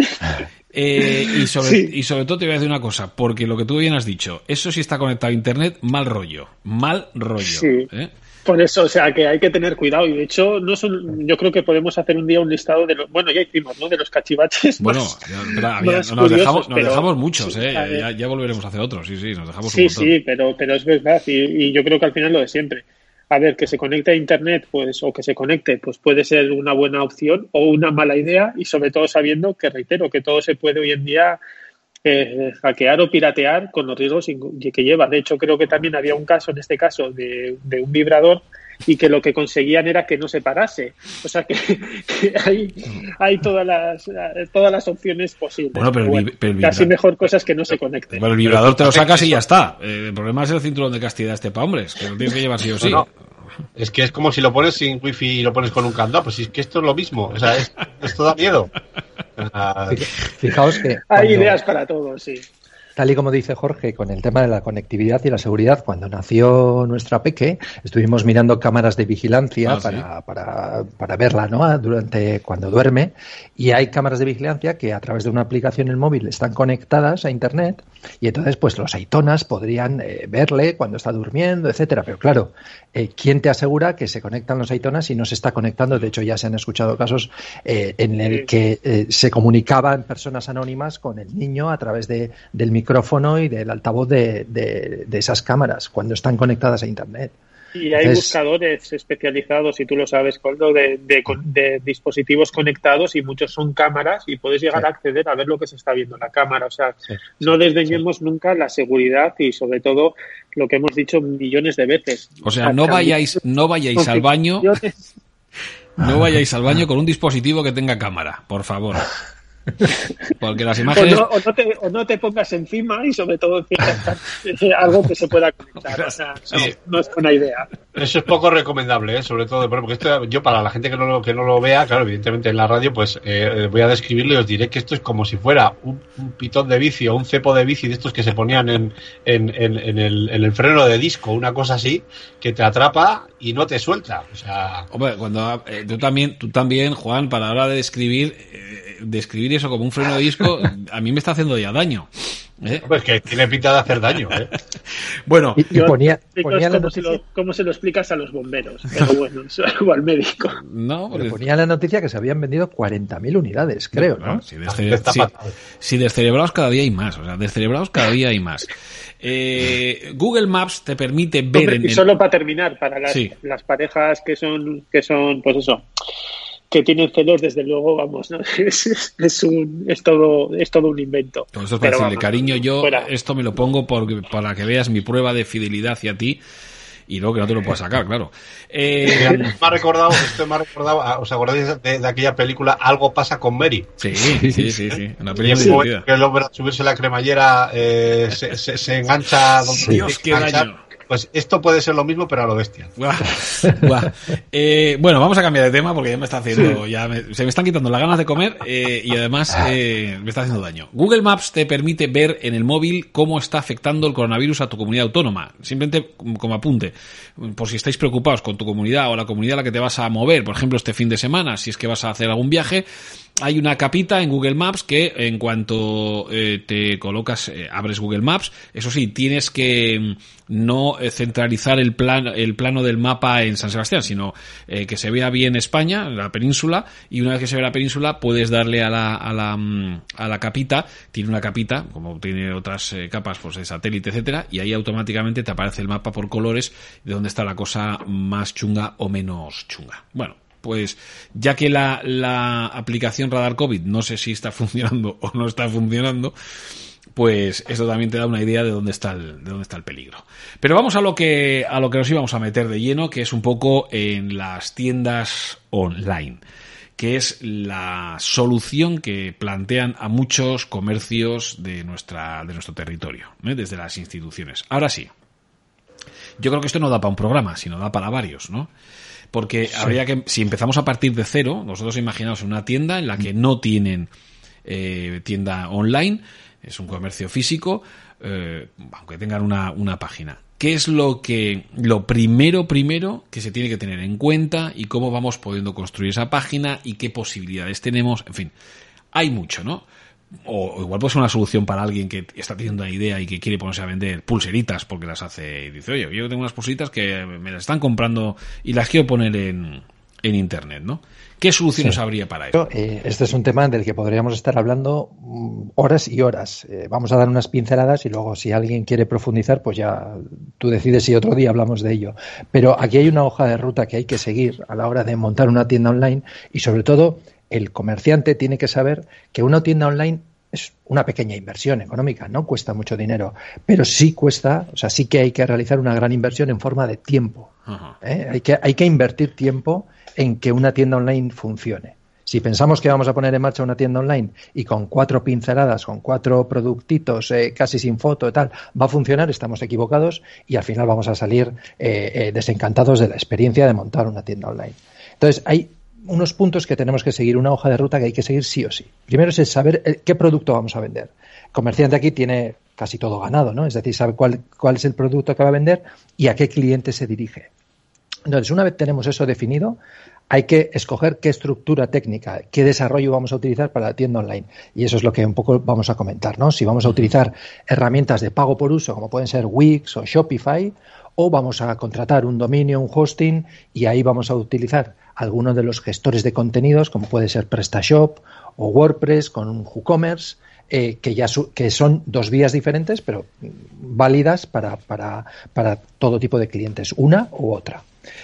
Eh, y, sobre, sí. y sobre todo te voy a decir una cosa, porque lo que tú bien has dicho, eso sí está conectado a internet, mal rollo, mal rollo. Sí. ¿eh? Por eso, o sea, que hay que tener cuidado. Y de hecho, no son, yo creo que podemos hacer un día un listado de los, bueno, ya hicimos, ¿no? De los cachivaches. Bueno, más, ya, había, más nos, dejamos, nos dejamos muchos, sí, ¿eh? Ya, ya volveremos a hacer otros, sí, sí, nos dejamos sí, un montón. Sí, pero, pero es verdad, y, y yo creo que al final lo de siempre. A ver, que se conecte a internet, pues, o que se conecte, pues puede ser una buena opción o una mala idea, y sobre todo sabiendo que, reitero, que todo se puede hoy en día eh, hackear o piratear con los riesgos que lleva. De hecho, creo que también había un caso, en este caso, de, de un vibrador, y que lo que conseguían era que no se parase. O sea que, que hay, hay todas las todas las opciones posibles. Bueno, pero, bueno, el, pero el casi mejor cosas que no se conecten. Bueno, el vibrador te lo sacas y ya está. El problema es el cinturón de castidad este para hombres, que lo tienes que llevar sí o sí. No, no. Es que es como si lo pones sin wifi y lo pones con un candado. Pues es que esto es lo mismo. O sea, es, esto da miedo. Fijaos que... Hay ideas para todos, sí. Tal y como dice Jorge, con el tema de la conectividad y la seguridad, cuando nació nuestra peque, estuvimos mirando cámaras de vigilancia ah, para, ¿sí? para, para verla, ¿no? Durante cuando duerme, y hay cámaras de vigilancia que a través de una aplicación en el móvil están conectadas a internet, y entonces pues los aitonas podrían eh, verle cuando está durmiendo, etcétera. Pero claro, eh, ¿quién te asegura que se conectan los aitonas y no se está conectando? De hecho, ya se han escuchado casos eh, en el que eh, se comunicaban personas anónimas con el niño a través de, del micrófono micrófono y del altavoz de, de, de esas cámaras cuando están conectadas a internet. Y hay Entonces, buscadores especializados, si tú lo sabes, Coldo, de, de, de dispositivos conectados, y muchos son cámaras, y puedes llegar sí. a acceder a ver lo que se está viendo en la cámara. O sea, sí, no desdeñemos sí. nunca la seguridad y, sobre todo, lo que hemos dicho millones de veces. O sea, no vayáis, no vayáis al baño, no vayáis al baño con un dispositivo que tenga cámara, por favor. Porque las imágenes... O no, o, no te, o no te pongas encima, y sobre todo algo que se pueda conectar. O sea, sí. no, no es buena idea. Eso es poco recomendable, ¿eh? Sobre todo, porque esto, yo, para la gente que no lo, que no lo vea, claro, evidentemente en la radio, pues eh, voy a describirlo y os diré que esto es como si fuera un, un pitón de bici o un cepo de bici de estos que se ponían en, en, en, en, el, en el freno de disco, una cosa así, que te atrapa y no te suelta. O sea... Hombre, cuando eh, tú también, tú también, Juan, para la hora de describir, eh, describir eso como un freno de disco, a mí me está haciendo ya daño. ¿Eh? Pues que tiene pinta de hacer daño, ¿eh? Bueno, y, y ponía, ponía la ¿cómo, se lo, ¿cómo se lo explicas a los bomberos? Pero bueno, o al médico. No, porque... ponía la noticia que se habían vendido cuarenta mil unidades, creo, ¿no? ¿no? Si, descere... si, si descerebrados cada día hay más, o sea, descerebrados cada día hay más. Eh, Google Maps te permite ver... Hombre, en y el... solo para terminar, para las, sí. las parejas que son, que son, pues eso... que tienen celos, desde luego, vamos, ¿no? es, es un es todo es todo un invento. Todo eso es para Pero decirle, vamos, cariño, yo fuera. Esto me lo pongo por, para que veas mi prueba de fidelidad hacia ti, y luego que no te lo puedas sacar, claro. Eh... Me ha recordado, esto me ha recordado, ¿os acordáis de, de aquella película Algo pasa con Mary? Sí, sí, sí, sí, sí. Una película sí. divertida. Que el hombre, al subirse la cremallera, eh, se, se, se engancha donde sí. Dios, qué daño. Pues esto puede ser lo mismo, pero a lo bestia. Buah, buah. Eh, bueno, vamos a cambiar de tema porque ya me está haciendo, sí. ya me, se me están quitando las ganas de comer eh, y además eh, me está haciendo daño. Google Maps te permite ver en el móvil cómo está afectando el coronavirus a tu comunidad autónoma. Simplemente como apunte, por si estáis preocupados con tu comunidad o la comunidad a la que te vas a mover, por ejemplo, este fin de semana, si es que vas a hacer algún viaje, hay una capita en Google Maps que en cuanto eh, te colocas, eh, abres Google Maps, eso sí, tienes que no centralizar el plan, el plano del mapa en San Sebastián, sino eh, que se vea bien España, la península, y una vez que se ve la península puedes darle a la, a la, a la capita, tiene una capita, como tiene otras eh, capas pues de satélite, etcétera, y ahí automáticamente te aparece el mapa por colores de dónde está la cosa más chunga o menos chunga. Bueno, pues ya que la, la aplicación Radar COVID no sé si está funcionando o no está funcionando, pues eso también te da una idea de dónde está el, de dónde está el peligro. Pero vamos a lo que a lo que nos íbamos a meter de lleno, que es un poco en las tiendas online, que es la solución que plantean a muchos comercios de nuestra de nuestro territorio, ¿eh? Desde las instituciones. Ahora sí, Yo creo que esto no da para un programa, sino da para varios, ¿no? Porque sí. habría que, si empezamos a partir de cero, nosotros imaginaos una tienda en la que no tienen eh, tienda online, es un comercio físico, eh, aunque tengan una, una página. ¿Qué es lo que lo primero primero que se tiene que tener en cuenta y cómo vamos pudiendo construir esa página y qué posibilidades tenemos? En fin, hay mucho, ¿no? O, o igual puede ser una solución para alguien que está teniendo una idea y que quiere ponerse a vender pulseritas porque las hace y dice, oye, yo tengo unas pulseritas que me las están comprando y las quiero poner en, en internet, ¿no? ¿Qué soluciones sí. habría para eso? Eh, este es un tema del que podríamos estar hablando horas y horas. Eh, vamos a dar unas pinceladas y luego si alguien quiere profundizar, pues ya tú decides si otro día hablamos de ello. Pero aquí hay una hoja de ruta que hay que seguir a la hora de montar una tienda online y sobre todo el comerciante tiene que saber que una tienda online es una pequeña inversión económica, no cuesta mucho dinero, pero sí cuesta, o sea, sí que hay que realizar una gran inversión en forma de tiempo. ¿eh? Hay que, hay que invertir tiempo en que una tienda online funcione. Si pensamos que vamos a poner en marcha una tienda online y con cuatro pinceladas, con cuatro productitos, eh, casi sin foto y tal, va a funcionar, estamos equivocados y al final vamos a salir eh, eh, desencantados de la experiencia de montar una tienda online. Entonces, hay unos puntos que tenemos que seguir, una hoja de ruta que hay que seguir sí o sí. Primero es el saber el, qué producto vamos a vender. El comerciante aquí tiene casi todo ganado, ¿no? Es decir, sabe cuál, cuál es el producto que va a vender y a qué cliente se dirige. Entonces, una vez tenemos eso definido, hay que escoger qué estructura técnica, qué desarrollo vamos a utilizar para la tienda online. Y eso es lo que un poco vamos a comentar, ¿no? Si vamos a utilizar herramientas de pago por uso, como pueden ser Wix o Shopify, o vamos a contratar un dominio, un hosting, y ahí vamos a utilizar algunos de los gestores de contenidos, como puede ser PrestaShop o WordPress con un WooCommerce, eh, que ya su, que son dos vías diferentes, pero válidas para, para, para todo tipo de clientes, una u otra.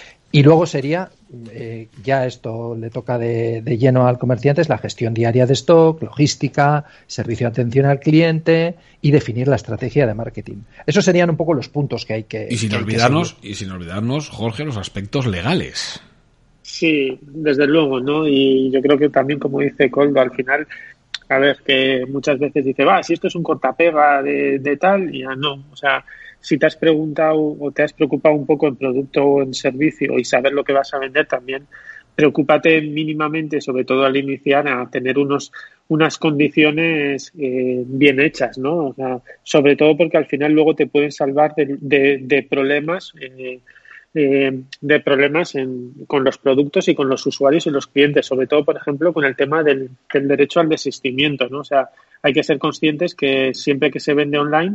Y luego sería, eh, ya esto le toca de, de lleno al comerciante, es la gestión diaria de stock, logística, servicio de atención al cliente y definir la estrategia de marketing. Esos serían un poco los puntos que hay que Y sin que olvidarnos, y sin olvidarnos, Jorge, los aspectos legales. Sí, desde luego, ¿no? Y yo creo que también, como dice Coldo, al final, a ver, que muchas veces dice, va, si esto es un cortapega de, de tal, y ya no, o sea, si te has preguntado o te has preocupado un poco en producto o en servicio y saber lo que vas a vender, también preocúpate mínimamente, sobre todo al iniciar, a tener unos unas condiciones eh, bien hechas, ¿no? O sea, sobre todo porque al final luego te pueden salvar de, de, de problemas eh, eh, de problemas en, con los productos y con los usuarios y los clientes, sobre todo, por ejemplo, con el tema del, del derecho al desistimiento, ¿no? O sea, hay que ser conscientes que siempre que se vende online,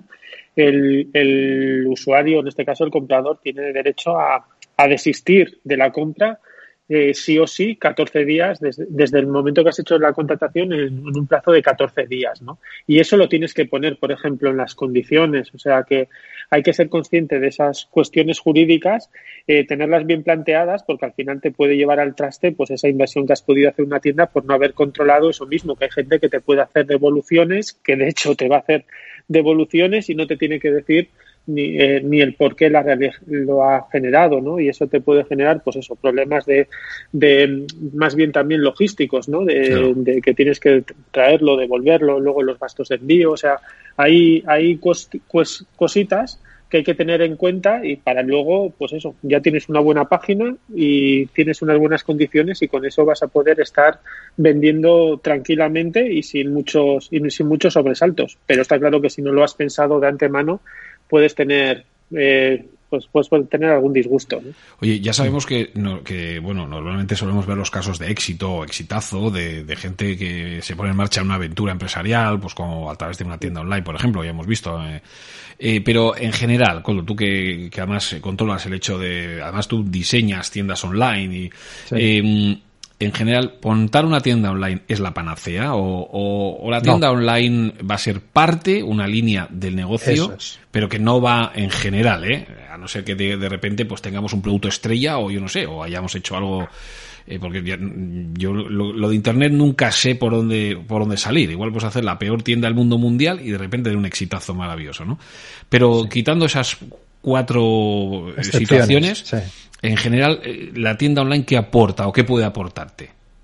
el, el usuario, en este caso el comprador, tiene derecho a, a desistir de la compra eh, sí o sí catorce días desde, desde el momento que has hecho la contratación en, en un plazo de catorce días, ¿no? Y eso lo tienes que poner, por ejemplo, en las condiciones, o sea que hay que ser consciente de esas cuestiones jurídicas, eh, tenerlas bien planteadas, porque al final te puede llevar al traste pues esa inversión que has podido hacer en una tienda por no haber controlado eso mismo, que hay gente que te puede hacer devoluciones, que de hecho te va a hacer devoluciones y no te tiene que decir ni, eh, ni el por qué la lo ha generado, ¿no? Y eso te puede generar, pues eso, problemas de, de más bien también logísticos, ¿no? De, claro. de que tienes que traerlo, devolverlo, luego los gastos de envío, o sea, hay, hay cos, cos, cositas que hay que tener en cuenta y para luego, pues eso, ya tienes una buena página y tienes unas buenas condiciones y con eso vas a poder estar vendiendo tranquilamente y sin muchos y sin muchos sobresaltos. Pero está claro que si no lo has pensado de antemano, puedes tener eh, pues puedes tener algún disgusto, ¿no? Oye, ya sabemos que, no, que bueno, normalmente solemos ver los casos de éxito o exitazo de, de gente que se pone en marcha una aventura empresarial, pues como a través de una tienda online, por ejemplo, ya hemos visto. Eh, eh, pero en general, Coldo, tú que, que además controlas el hecho de, además tú diseñas tiendas online y sí. eh, en general, ¿montar una tienda online es la panacea o, o, o la tienda no. online va a ser parte, una línea del negocio, es. pero que no va en general, ¿eh? A no ser que de, de repente pues tengamos un producto estrella o yo no sé, o hayamos hecho algo, eh, porque ya, yo lo, lo de internet nunca sé por dónde por dónde salir. Igual puedes hacer la peor tienda del mundo mundial y de repente de un exitazo maravilloso, ¿no? Pero sí. quitando esas cuatro situaciones... Sí. En general, la tienda online, ¿qué aporta o qué puede aportarte?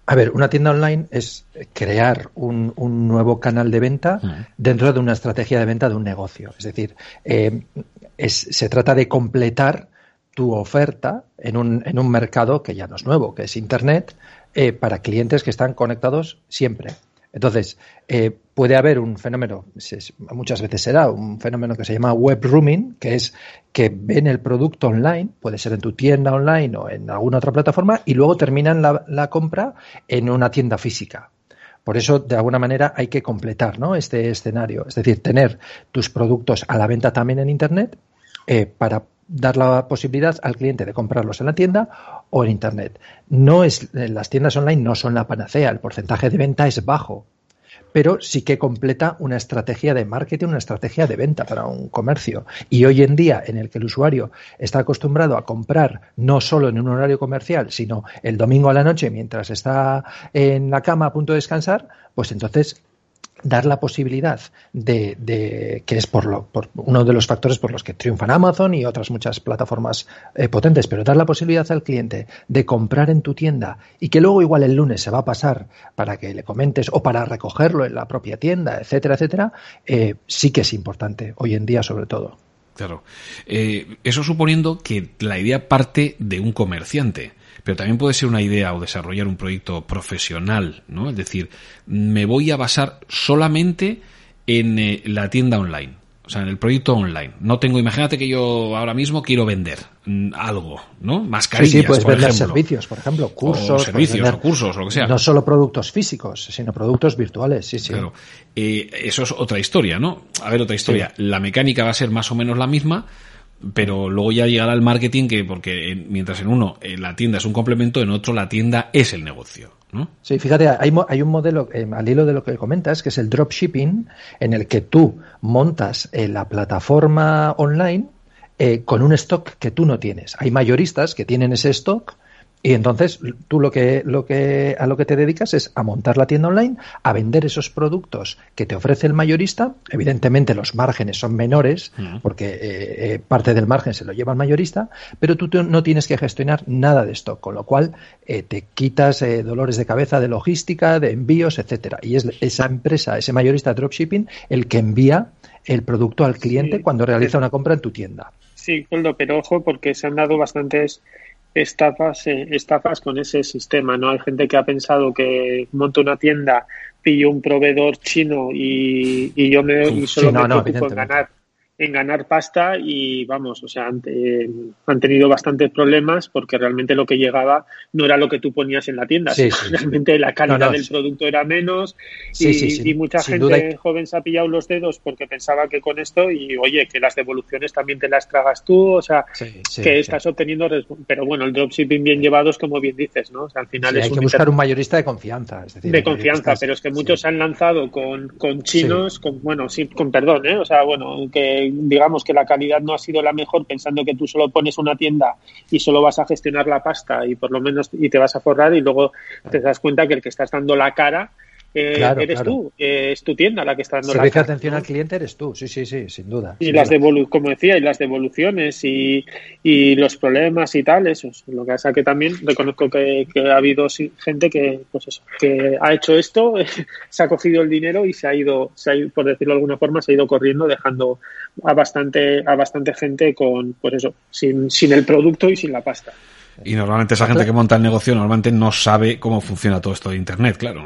A ver, una tienda online es crear un, un nuevo canal de venta uh-huh. dentro de una estrategia de venta de un negocio. Es decir, eh, es, se trata de completar tu oferta en un, en un mercado que ya no es nuevo, que es Internet, eh, para clientes que están conectados siempre. Entonces, eh, puede haber un fenómeno, muchas veces será un fenómeno que se llama web rooming, que es que ven el producto online, puede ser en tu tienda online o en alguna otra plataforma, y luego terminan la, la compra en una tienda física. Por eso, de alguna manera, hay que completar, ¿no?, este escenario. Es decir, tener tus productos a la venta también en Internet eh, para dar la posibilidad al cliente de comprarlos en la tienda o en Internet. No es, las tiendas online no son la panacea, el porcentaje de venta es bajo, pero sí que completa una estrategia de marketing, una estrategia de venta para un comercio. Y hoy en día, en el que el usuario está acostumbrado a comprar no solo en un horario comercial, sino el domingo a la noche mientras está en la cama a punto de descansar, pues entonces dar la posibilidad de, de que es por, lo, por uno de los factores por los que triunfan Amazon y otras muchas plataformas eh, potentes, pero dar la posibilidad al cliente de comprar en tu tienda y que luego igual el lunes se va a pasar para que le comentes o para recogerlo en la propia tienda, etcétera, etcétera, eh, sí que es importante hoy en día sobre todo. Claro. Eh, eso suponiendo que la idea parte de un comerciante. Pero también puede ser una idea o desarrollar un proyecto profesional, ¿no? Es decir, me voy a basar solamente en eh, la tienda online, o sea, en el proyecto online. No tengo, imagínate que yo ahora mismo quiero vender mm, algo, ¿no? Mascarillas, sí, sí, puedes por vender ejemplo. servicios, por ejemplo, cursos. O servicios, o cursos, o lo que sea. No solo productos físicos, sino productos virtuales, sí, sí. Claro. Eh, eso es otra historia, ¿no? A ver, otra historia. Sí. La mecánica va a ser más o menos la misma, pero luego ya llegará el marketing, que porque mientras en uno eh, la tienda es un complemento, en otro la tienda es el negocio, ¿no? Sí, fíjate, hay, hay un modelo eh, al hilo de lo que comentas, que es el dropshipping, en el que tú montas eh, la plataforma online eh, con un stock que tú no tienes. Hay mayoristas que tienen ese stock. Y entonces tú lo que, lo que, a lo que te dedicas es a montar la tienda online, a vender esos productos que te ofrece el mayorista. Evidentemente los márgenes son menores, uh-huh. porque eh, eh, parte del margen se lo lleva el mayorista, pero tú te, no tienes que gestionar nada de esto, con lo cual eh, te quitas eh, dolores de cabeza de logística, de envíos, etcétera. Y es esa empresa, ese mayorista de dropshipping, el que envía el producto al cliente sí, cuando realiza una compra en tu tienda. Sí, Coldo, pero ojo, porque se han dado bastantes estafas eh, estafas con ese sistema, ¿no? Hay gente que ha pensado que monto una tienda, pillo un proveedor chino y, y yo me y solo sí, no, me no, preocupo en ganar en ganar pasta y vamos, o sea, han, eh, han tenido bastantes problemas porque realmente lo que llegaba no era lo que tú ponías en la tienda, sí, sino sí, realmente sí. la calidad no, no, del sí. producto era menos sí, y, sí, sí. y mucha Sin gente duda. joven se ha pillado los dedos porque pensaba que con esto y oye, que las devoluciones también te las tragas tú, o sea, sí, sí, que sí. estás obteniendo, pero bueno, el dropshipping bien llevado es como bien dices, ¿no? O sea, al final sí, es hay un que buscar inter... un mayorista de confianza, es decir, de confianza, pero es que muchos sí. se han lanzado con, con chinos, sí. con bueno, sí, con perdón, ¿eh? O sea, bueno, que digamos que la calidad no ha sido la mejor, pensando que tú solo pones una tienda y solo vas a gestionar la pasta y por lo menos y te vas a forrar y luego te das cuenta que el que estás dando la cara eh, claro, eres claro. tú, eh, es tu tienda la que está dando Servicio la cara. de atención ¿no? al cliente eres tú, sí, sí, sí, sin duda. Y sin las duda. devolu como decía, y las devoluciones y, y los problemas y tal, eso es lo que pasa que también reconozco que, que ha habido gente que, pues eso, que ha hecho esto, se ha cogido el dinero y se ha ido, se ha ido, por decirlo de alguna forma, se ha ido corriendo dejando a bastante, a bastante gente con, pues eso, sin, sin el producto y sin la pasta. Y normalmente esa gente que monta el negocio normalmente no sabe cómo funciona todo esto de Internet, claro.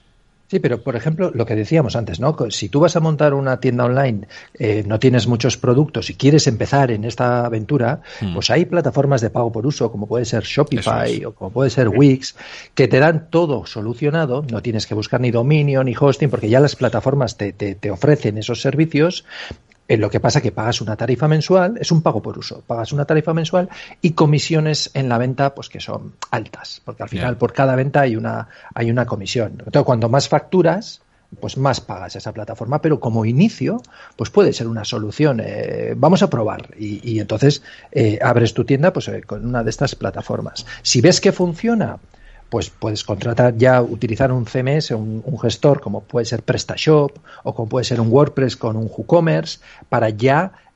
Sí, pero por ejemplo, lo que decíamos antes, ¿no? Si tú vas a montar una tienda online, eh, no tienes muchos productos y quieres empezar en esta aventura, mm. pues hay plataformas de pago por uso, como puede ser Shopify es. o como puede ser Wix, que te dan todo solucionado, no tienes que buscar ni dominio ni hosting, porque ya las plataformas te, te, te ofrecen esos servicios. En lo que pasa que pagas una tarifa mensual, es un pago por uso, pagas una tarifa mensual y comisiones en la venta pues que son altas, porque al final yeah. por cada venta hay una hay una comisión. Entonces, cuanto más facturas, pues más pagas esa plataforma, pero como inicio, pues puede ser una solución. Eh, vamos a probar y, y entonces eh, abres tu tienda pues eh, con una de estas plataformas. Si ves que funciona, pues puedes contratar ya, utilizar un C M S, un, un gestor como puede ser PrestaShop o como puede ser un WordPress con un WooCommerce para ya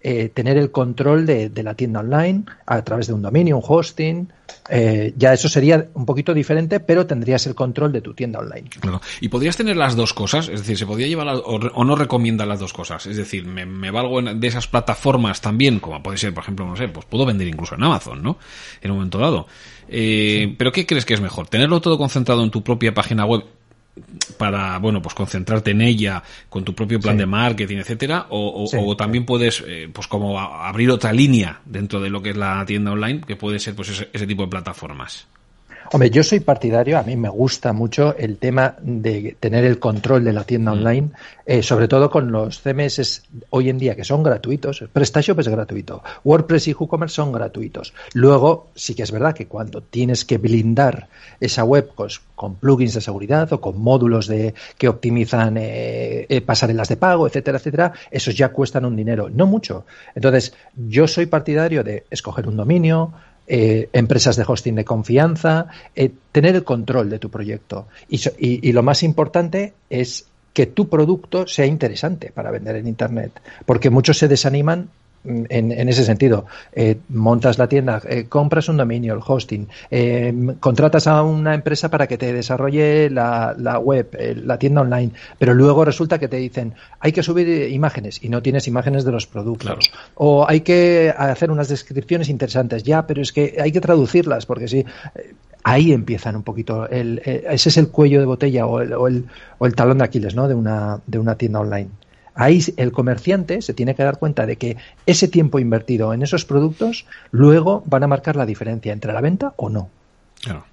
eh, tener el control de, de la tienda online a través de un dominio, un hosting. Eh, ya eso sería un poquito diferente, pero tendrías el control de tu tienda online. Claro. ¿Y podrías tener las dos cosas? Es decir, ¿se podría llevar la, o, o no recomiendan las dos cosas? Es decir, me, me valgo en, de esas plataformas también, como puede ser, por ejemplo, no sé, pues puedo vender incluso en Amazon, ¿no? En un momento dado. Eh, sí. ¿Pero qué crees que es mejor? ¿Tenerlo todo concentrado en tu propia página web para, bueno, pues concentrarte en ella con tu propio plan sí. de marketing, etcétera, o, o, sí. o también puedes, eh, pues como a, abrir otra línea dentro de lo que es la tienda online, que puede ser pues ese, ese tipo de plataformas? Hombre, yo soy partidario, a mí me gusta mucho el tema de tener el control de la tienda online, eh, sobre todo con los C M S hoy en día que son gratuitos. PrestaShop es gratuito, WordPress y WooCommerce son gratuitos. Luego, sí que es verdad que cuando tienes que blindar esa web pues, con plugins de seguridad o con módulos de que optimizan eh, eh, pasarelas de pago, etcétera, etcétera, esos ya cuestan un dinero, no mucho. Entonces, yo soy partidario de escoger un dominio, Eh, empresas de hosting de confianza, eh, tener el control de tu proyecto. Y, so, y, y lo más importante es que tu producto sea interesante para vender en Internet, porque muchos se desaniman en, en ese sentido. Eh, montas la tienda, eh, compras un dominio, el hosting, eh, contratas a una empresa para que te desarrolle la, la web, eh, la tienda online, pero luego resulta que te dicen hay que subir imágenes y no tienes imágenes de los productos. Claro. O hay que hacer unas descripciones interesantes, ya, pero es que hay que traducirlas porque sí. Eh, ahí empiezan un poquito, el, eh, ese es el cuello de botella o el, o el, o el talón de Aquiles, ¿no? de una, de una tienda online. Ahí el comerciante se tiene que dar cuenta de que ese tiempo invertido en esos productos luego van a marcar la diferencia entre la venta o no. Claro.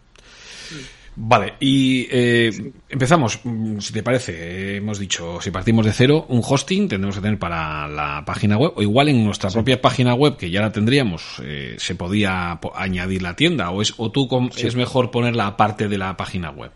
Vale, y eh, sí. empezamos, si te parece, hemos dicho, si partimos de cero, un hosting tendremos que tener para la página web, o igual en nuestra sí. propia página web, que ya la tendríamos, eh, se podía añadir la tienda, o es o tú com- sí. es mejor ponerla aparte de la página web.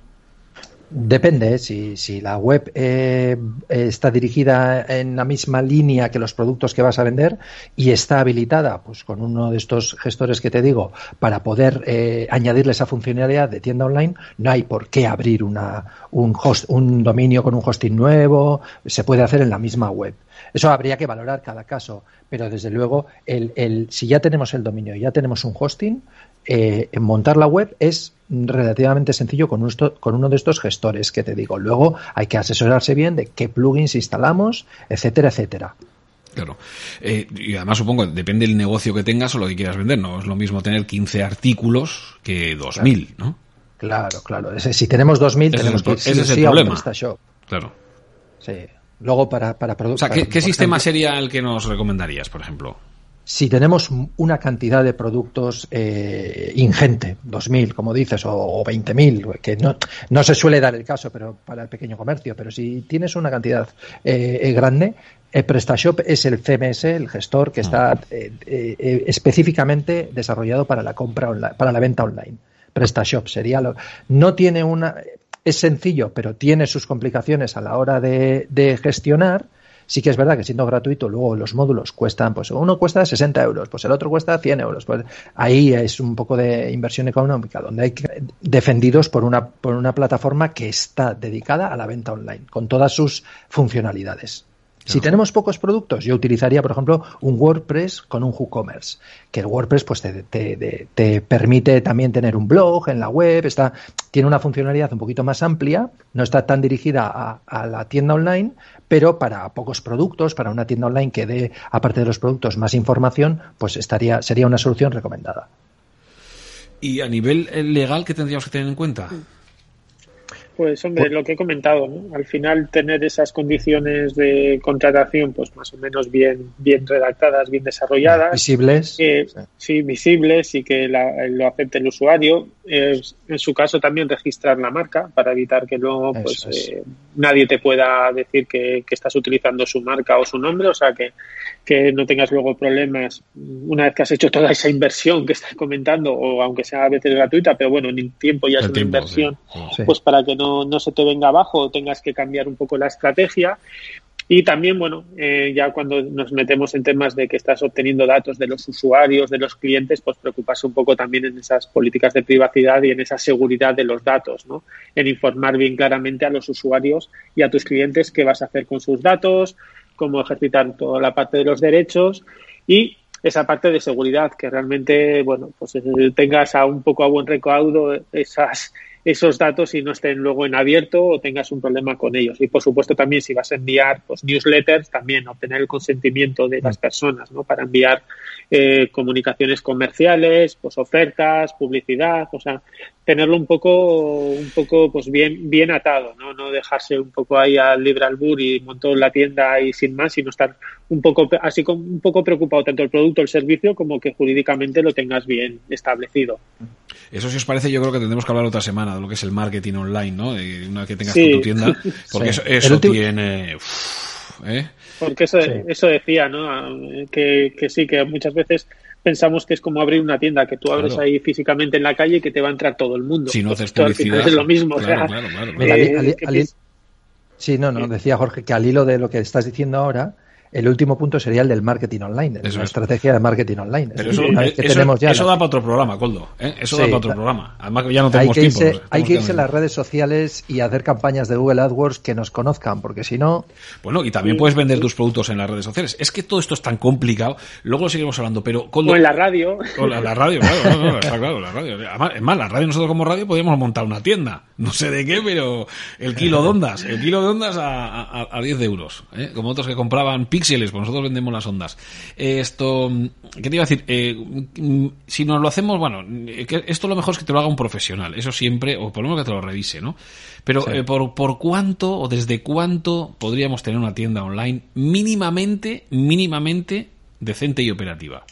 Depende, si, si la web eh, está dirigida en la misma línea que los productos que vas a vender y está habilitada pues con uno de estos gestores que te digo para poder eh, añadirle esa funcionalidad de tienda online, no hay por qué abrir una, un, host, un dominio con un hosting nuevo, se puede hacer en la misma web. Eso habría que valorar cada caso, pero desde luego el, el, si ya tenemos el dominio, ya tenemos un hosting, eh, montar la web es relativamente sencillo con, uno, con uno de estos gestores que te digo. Luego hay que asesorarse bien de qué plugins instalamos, etcétera, etcétera. Claro. Eh, y además supongo, depende del negocio que tengas o lo que quieras vender. No es lo mismo tener quince artículos que dos mil, claro. ¿no? Claro, claro. Si tenemos dos mil tenemos que ir ese es el sí problema. A un PrestaShop. Claro. Sí. Luego para, para productos. O sea, ¿qué, qué sistema ejemplo, sería el que nos recomendarías, por ejemplo? Si tenemos una cantidad de productos eh, ingente, dos mil, como dices, o, o veinte mil, que no, no se suele dar el caso pero para el pequeño comercio, pero si tienes una cantidad eh, grande, el PrestaShop es el C M S, el gestor que está eh, eh, específicamente desarrollado para la compra online, para la venta online. PrestaShop sería lo, no tiene una, es sencillo, pero tiene sus complicaciones a la hora de, de gestionar. Sí que es verdad que siendo gratuito, luego los módulos cuestan, pues uno cuesta sesenta euros, pues el otro cuesta cien euros. Pues ahí es un poco de inversión económica, donde hay que, defendidos por una, por una plataforma que está dedicada a la venta online, con todas sus funcionalidades. Si tenemos pocos productos, yo utilizaría, por ejemplo, un WordPress con un WooCommerce, que el WordPress pues te, te, te, te permite también tener un blog en la web, está, tiene una funcionalidad un poquito más amplia, no está tan dirigida a, a la tienda online, pero para pocos productos, para una tienda online que dé, aparte de los productos, más información, pues estaría sería una solución recomendada. ¿Y a nivel legal qué tendríamos que tener en cuenta? Pues hombre, lo que he comentado, ¿no? Al final tener esas condiciones de contratación pues más o menos bien bien redactadas, bien desarrolladas, visibles, eh, sí. sí, visibles y que la, lo acepte el usuario. Eh, en su caso también registrar la marca para evitar que luego pues es. eh, nadie te pueda decir que, que estás utilizando su marca o su nombre, o sea que que no tengas luego problemas una vez que has hecho toda esa inversión que estás comentando, o aunque sea a veces gratuita, pero bueno, en el tiempo ya el es una tiempo, inversión, sí. pues para que no, no se te venga abajo o tengas que cambiar un poco la estrategia. Y también, bueno, eh, ya cuando nos metemos en temas de que estás obteniendo datos de los usuarios, de los clientes, pues preocuparse un poco también en esas políticas de privacidad y en esa seguridad de los datos, ¿no? En informar bien claramente a los usuarios y a tus clientes qué vas a hacer con sus datos, cómo ejercitar toda la parte de los derechos y esa parte de seguridad, que realmente, bueno, pues tengas a un poco a buen recaudo esas esos datos y no estén luego en abierto o tengas un problema con ellos. Y por supuesto también si vas a enviar pues newsletters, también obtener el consentimiento de las personas, ¿no? Para enviar eh, comunicaciones comerciales, pues ofertas, publicidad, o sea, tenerlo un poco, un poco pues bien, bien atado, ¿no? No dejarse un poco ahí al libre albur y montó la tienda y sin más, sino estar un poco así como un poco preocupado tanto el producto o el servicio como que jurídicamente lo tengas bien establecido. Eso, si os parece, yo creo que tendremos que hablar otra semana de lo que es el marketing online, ¿no? De una vez que tengas sí. tu tienda, porque sí. eso, eso último... tiene... Uf, ¿eh? Porque eso, sí. eso decía, ¿no? Que, que sí, que muchas veces pensamos que es como abrir una tienda, que tú abres claro. ahí físicamente en la calle y que te va a entrar todo el mundo. Si no haces publicidad. Es lo mismo. Claro, o sea, claro, claro, claro. Mira, eh, al, al, al, sí, no, no, decía Jorge que al hilo de lo que estás diciendo ahora, el último punto sería el del marketing online, eso la es. estrategia de marketing online. Pero eso, una vez que eso, tenemos ya eso la... da para otro programa, Coldo. ¿eh? Eso sí, da para otro programa. Además que ya no tenemos hay que tiempo. Irse, hay que irse a las redes sociales y hacer campañas de Google AdWords que nos conozcan, porque si no... Bueno, y también puedes vender tus productos en las redes sociales. Es que todo esto es tan complicado. Luego lo seguiremos hablando, pero... Coldo... O en la radio. O la, la radio, claro. No, no, está claro, la radio. Además, es más, la radio, nosotros como radio podríamos montar una tienda. No sé de qué, pero el kilo de ondas. El kilo de ondas a, a, a diez euros. ¿eh? Como otros que compraban píxeles, pues nosotros vendemos las ondas. Eh, esto, ¿qué te iba a decir? Eh, si nos lo hacemos, bueno, que esto lo mejor es que te lo haga un profesional, eso siempre, o por lo menos que te lo revise, ¿no? Pero sí. eh, por, por cuánto o desde cuánto podríamos tener una tienda online mínimamente, mínimamente decente y operativa.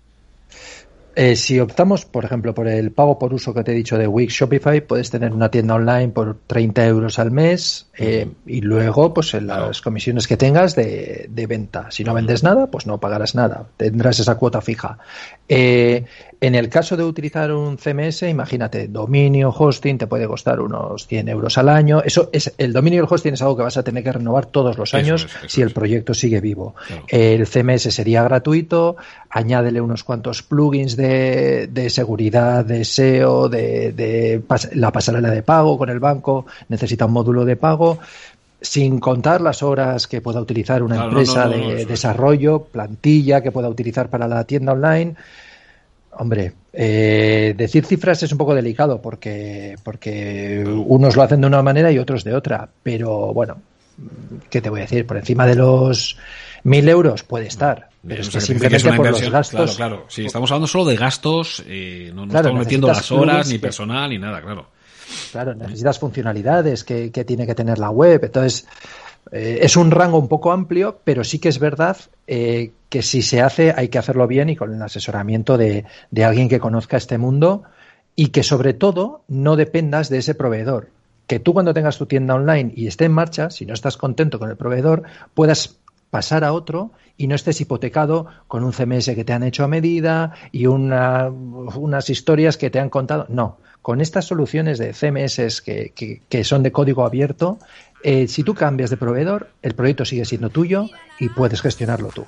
Eh, si optamos, por ejemplo, por el pago por uso que te he dicho de Wix, Shopify, puedes tener una tienda online por treinta euros al mes eh, y luego, pues, en las comisiones que tengas de, de venta. Si no vendes nada, pues no pagarás nada. Tendrás esa cuota fija. Eh, en el caso de utilizar un C M S, imagínate, dominio, hosting, te puede costar unos cien euros al año. Eso es, el dominio y el hosting es algo que vas a tener que renovar todos los años eso es, eso si el proyecto sigue vivo. Claro. El C M S sería gratuito, añádele unos cuantos plugins de, de seguridad, de S E O, de, de pas, la pasarela de pago con el banco, necesita un módulo de pago, sin contar las horas que pueda utilizar una claro, empresa no, no, no, de no, desarrollo, plantilla que pueda utilizar para la tienda online. Hombre, eh, decir cifras es un poco delicado porque, porque unos lo hacen de una manera y otros de otra, pero bueno, ¿qué te voy a decir? Por encima de los mil euros puede estar, pero es que simplemente por los gastos... Claro, claro, sí, estamos hablando solo de gastos, eh, no, no claro, estamos metiendo las horas, ni personal, que, ni nada, claro. Claro, necesitas funcionalidades que, que tiene que tener la web, entonces... Eh, es un rango un poco amplio, pero sí que es verdad eh, que si se hace hay que hacerlo bien y con el asesoramiento de, de alguien que conozca este mundo y que sobre todo no dependas de ese proveedor. Que tú cuando tengas tu tienda online y esté en marcha, si no estás contento con el proveedor, puedas pasar a otro y no estés hipotecado con un C M S que te han hecho a medida y una, unas historias que te han contado. No, con estas soluciones de C M S que, que, que son de código abierto, Eh, si tú cambias de proveedor, el proyecto sigue siendo tuyo y puedes gestionarlo tú.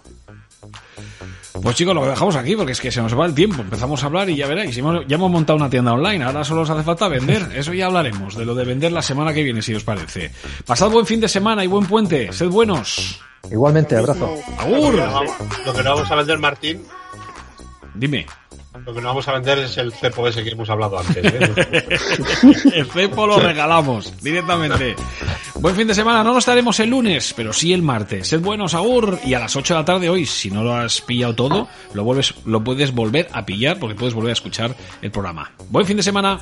Pues chicos, lo dejamos aquí porque es que se nos va el tiempo. Empezamos a hablar y ya veréis, ya hemos montado una tienda online, ahora solo os hace falta vender. Eso ya hablaremos, de lo de vender la semana que viene, si os parece. Pasad buen fin de semana y buen puente, sed buenos. Igualmente, abrazo. ¡Agur! Lo que no vamos a vender, Martín... Dime. Lo que no vamos a vender es el cepo ese que hemos hablado antes. ¿eh? El cepo lo regalamos directamente. Buen fin de semana. No lo estaremos el lunes, pero sí el martes. Sed buenos, agur. Y a las ocho de la tarde hoy, si no lo has pillado todo, lo vuelves, lo puedes volver a pillar porque puedes volver a escuchar el programa. Buen fin de semana.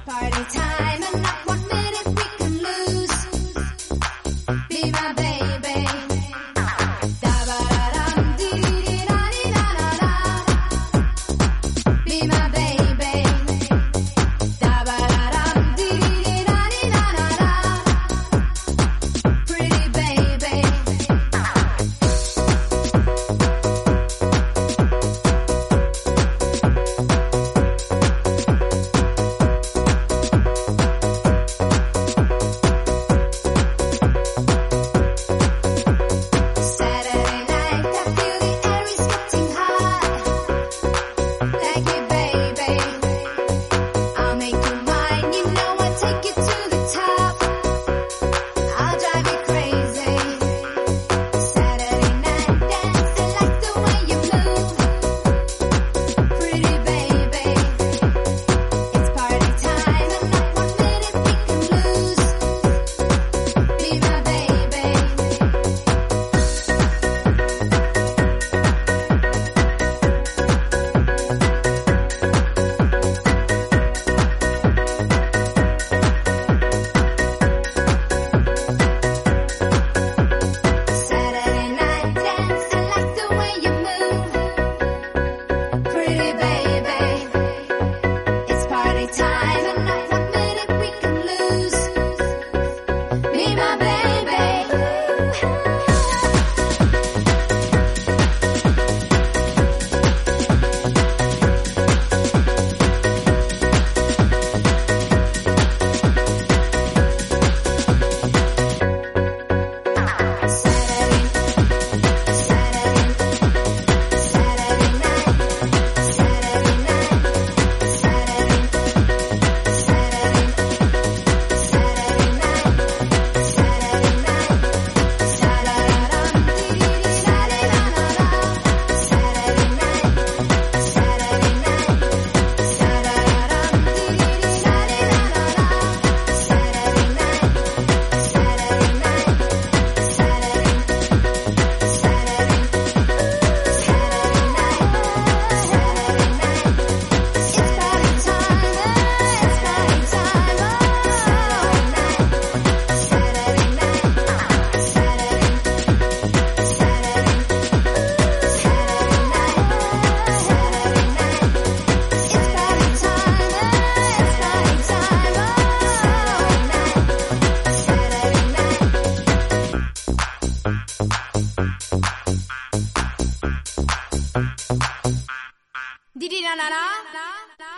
Didi na na na.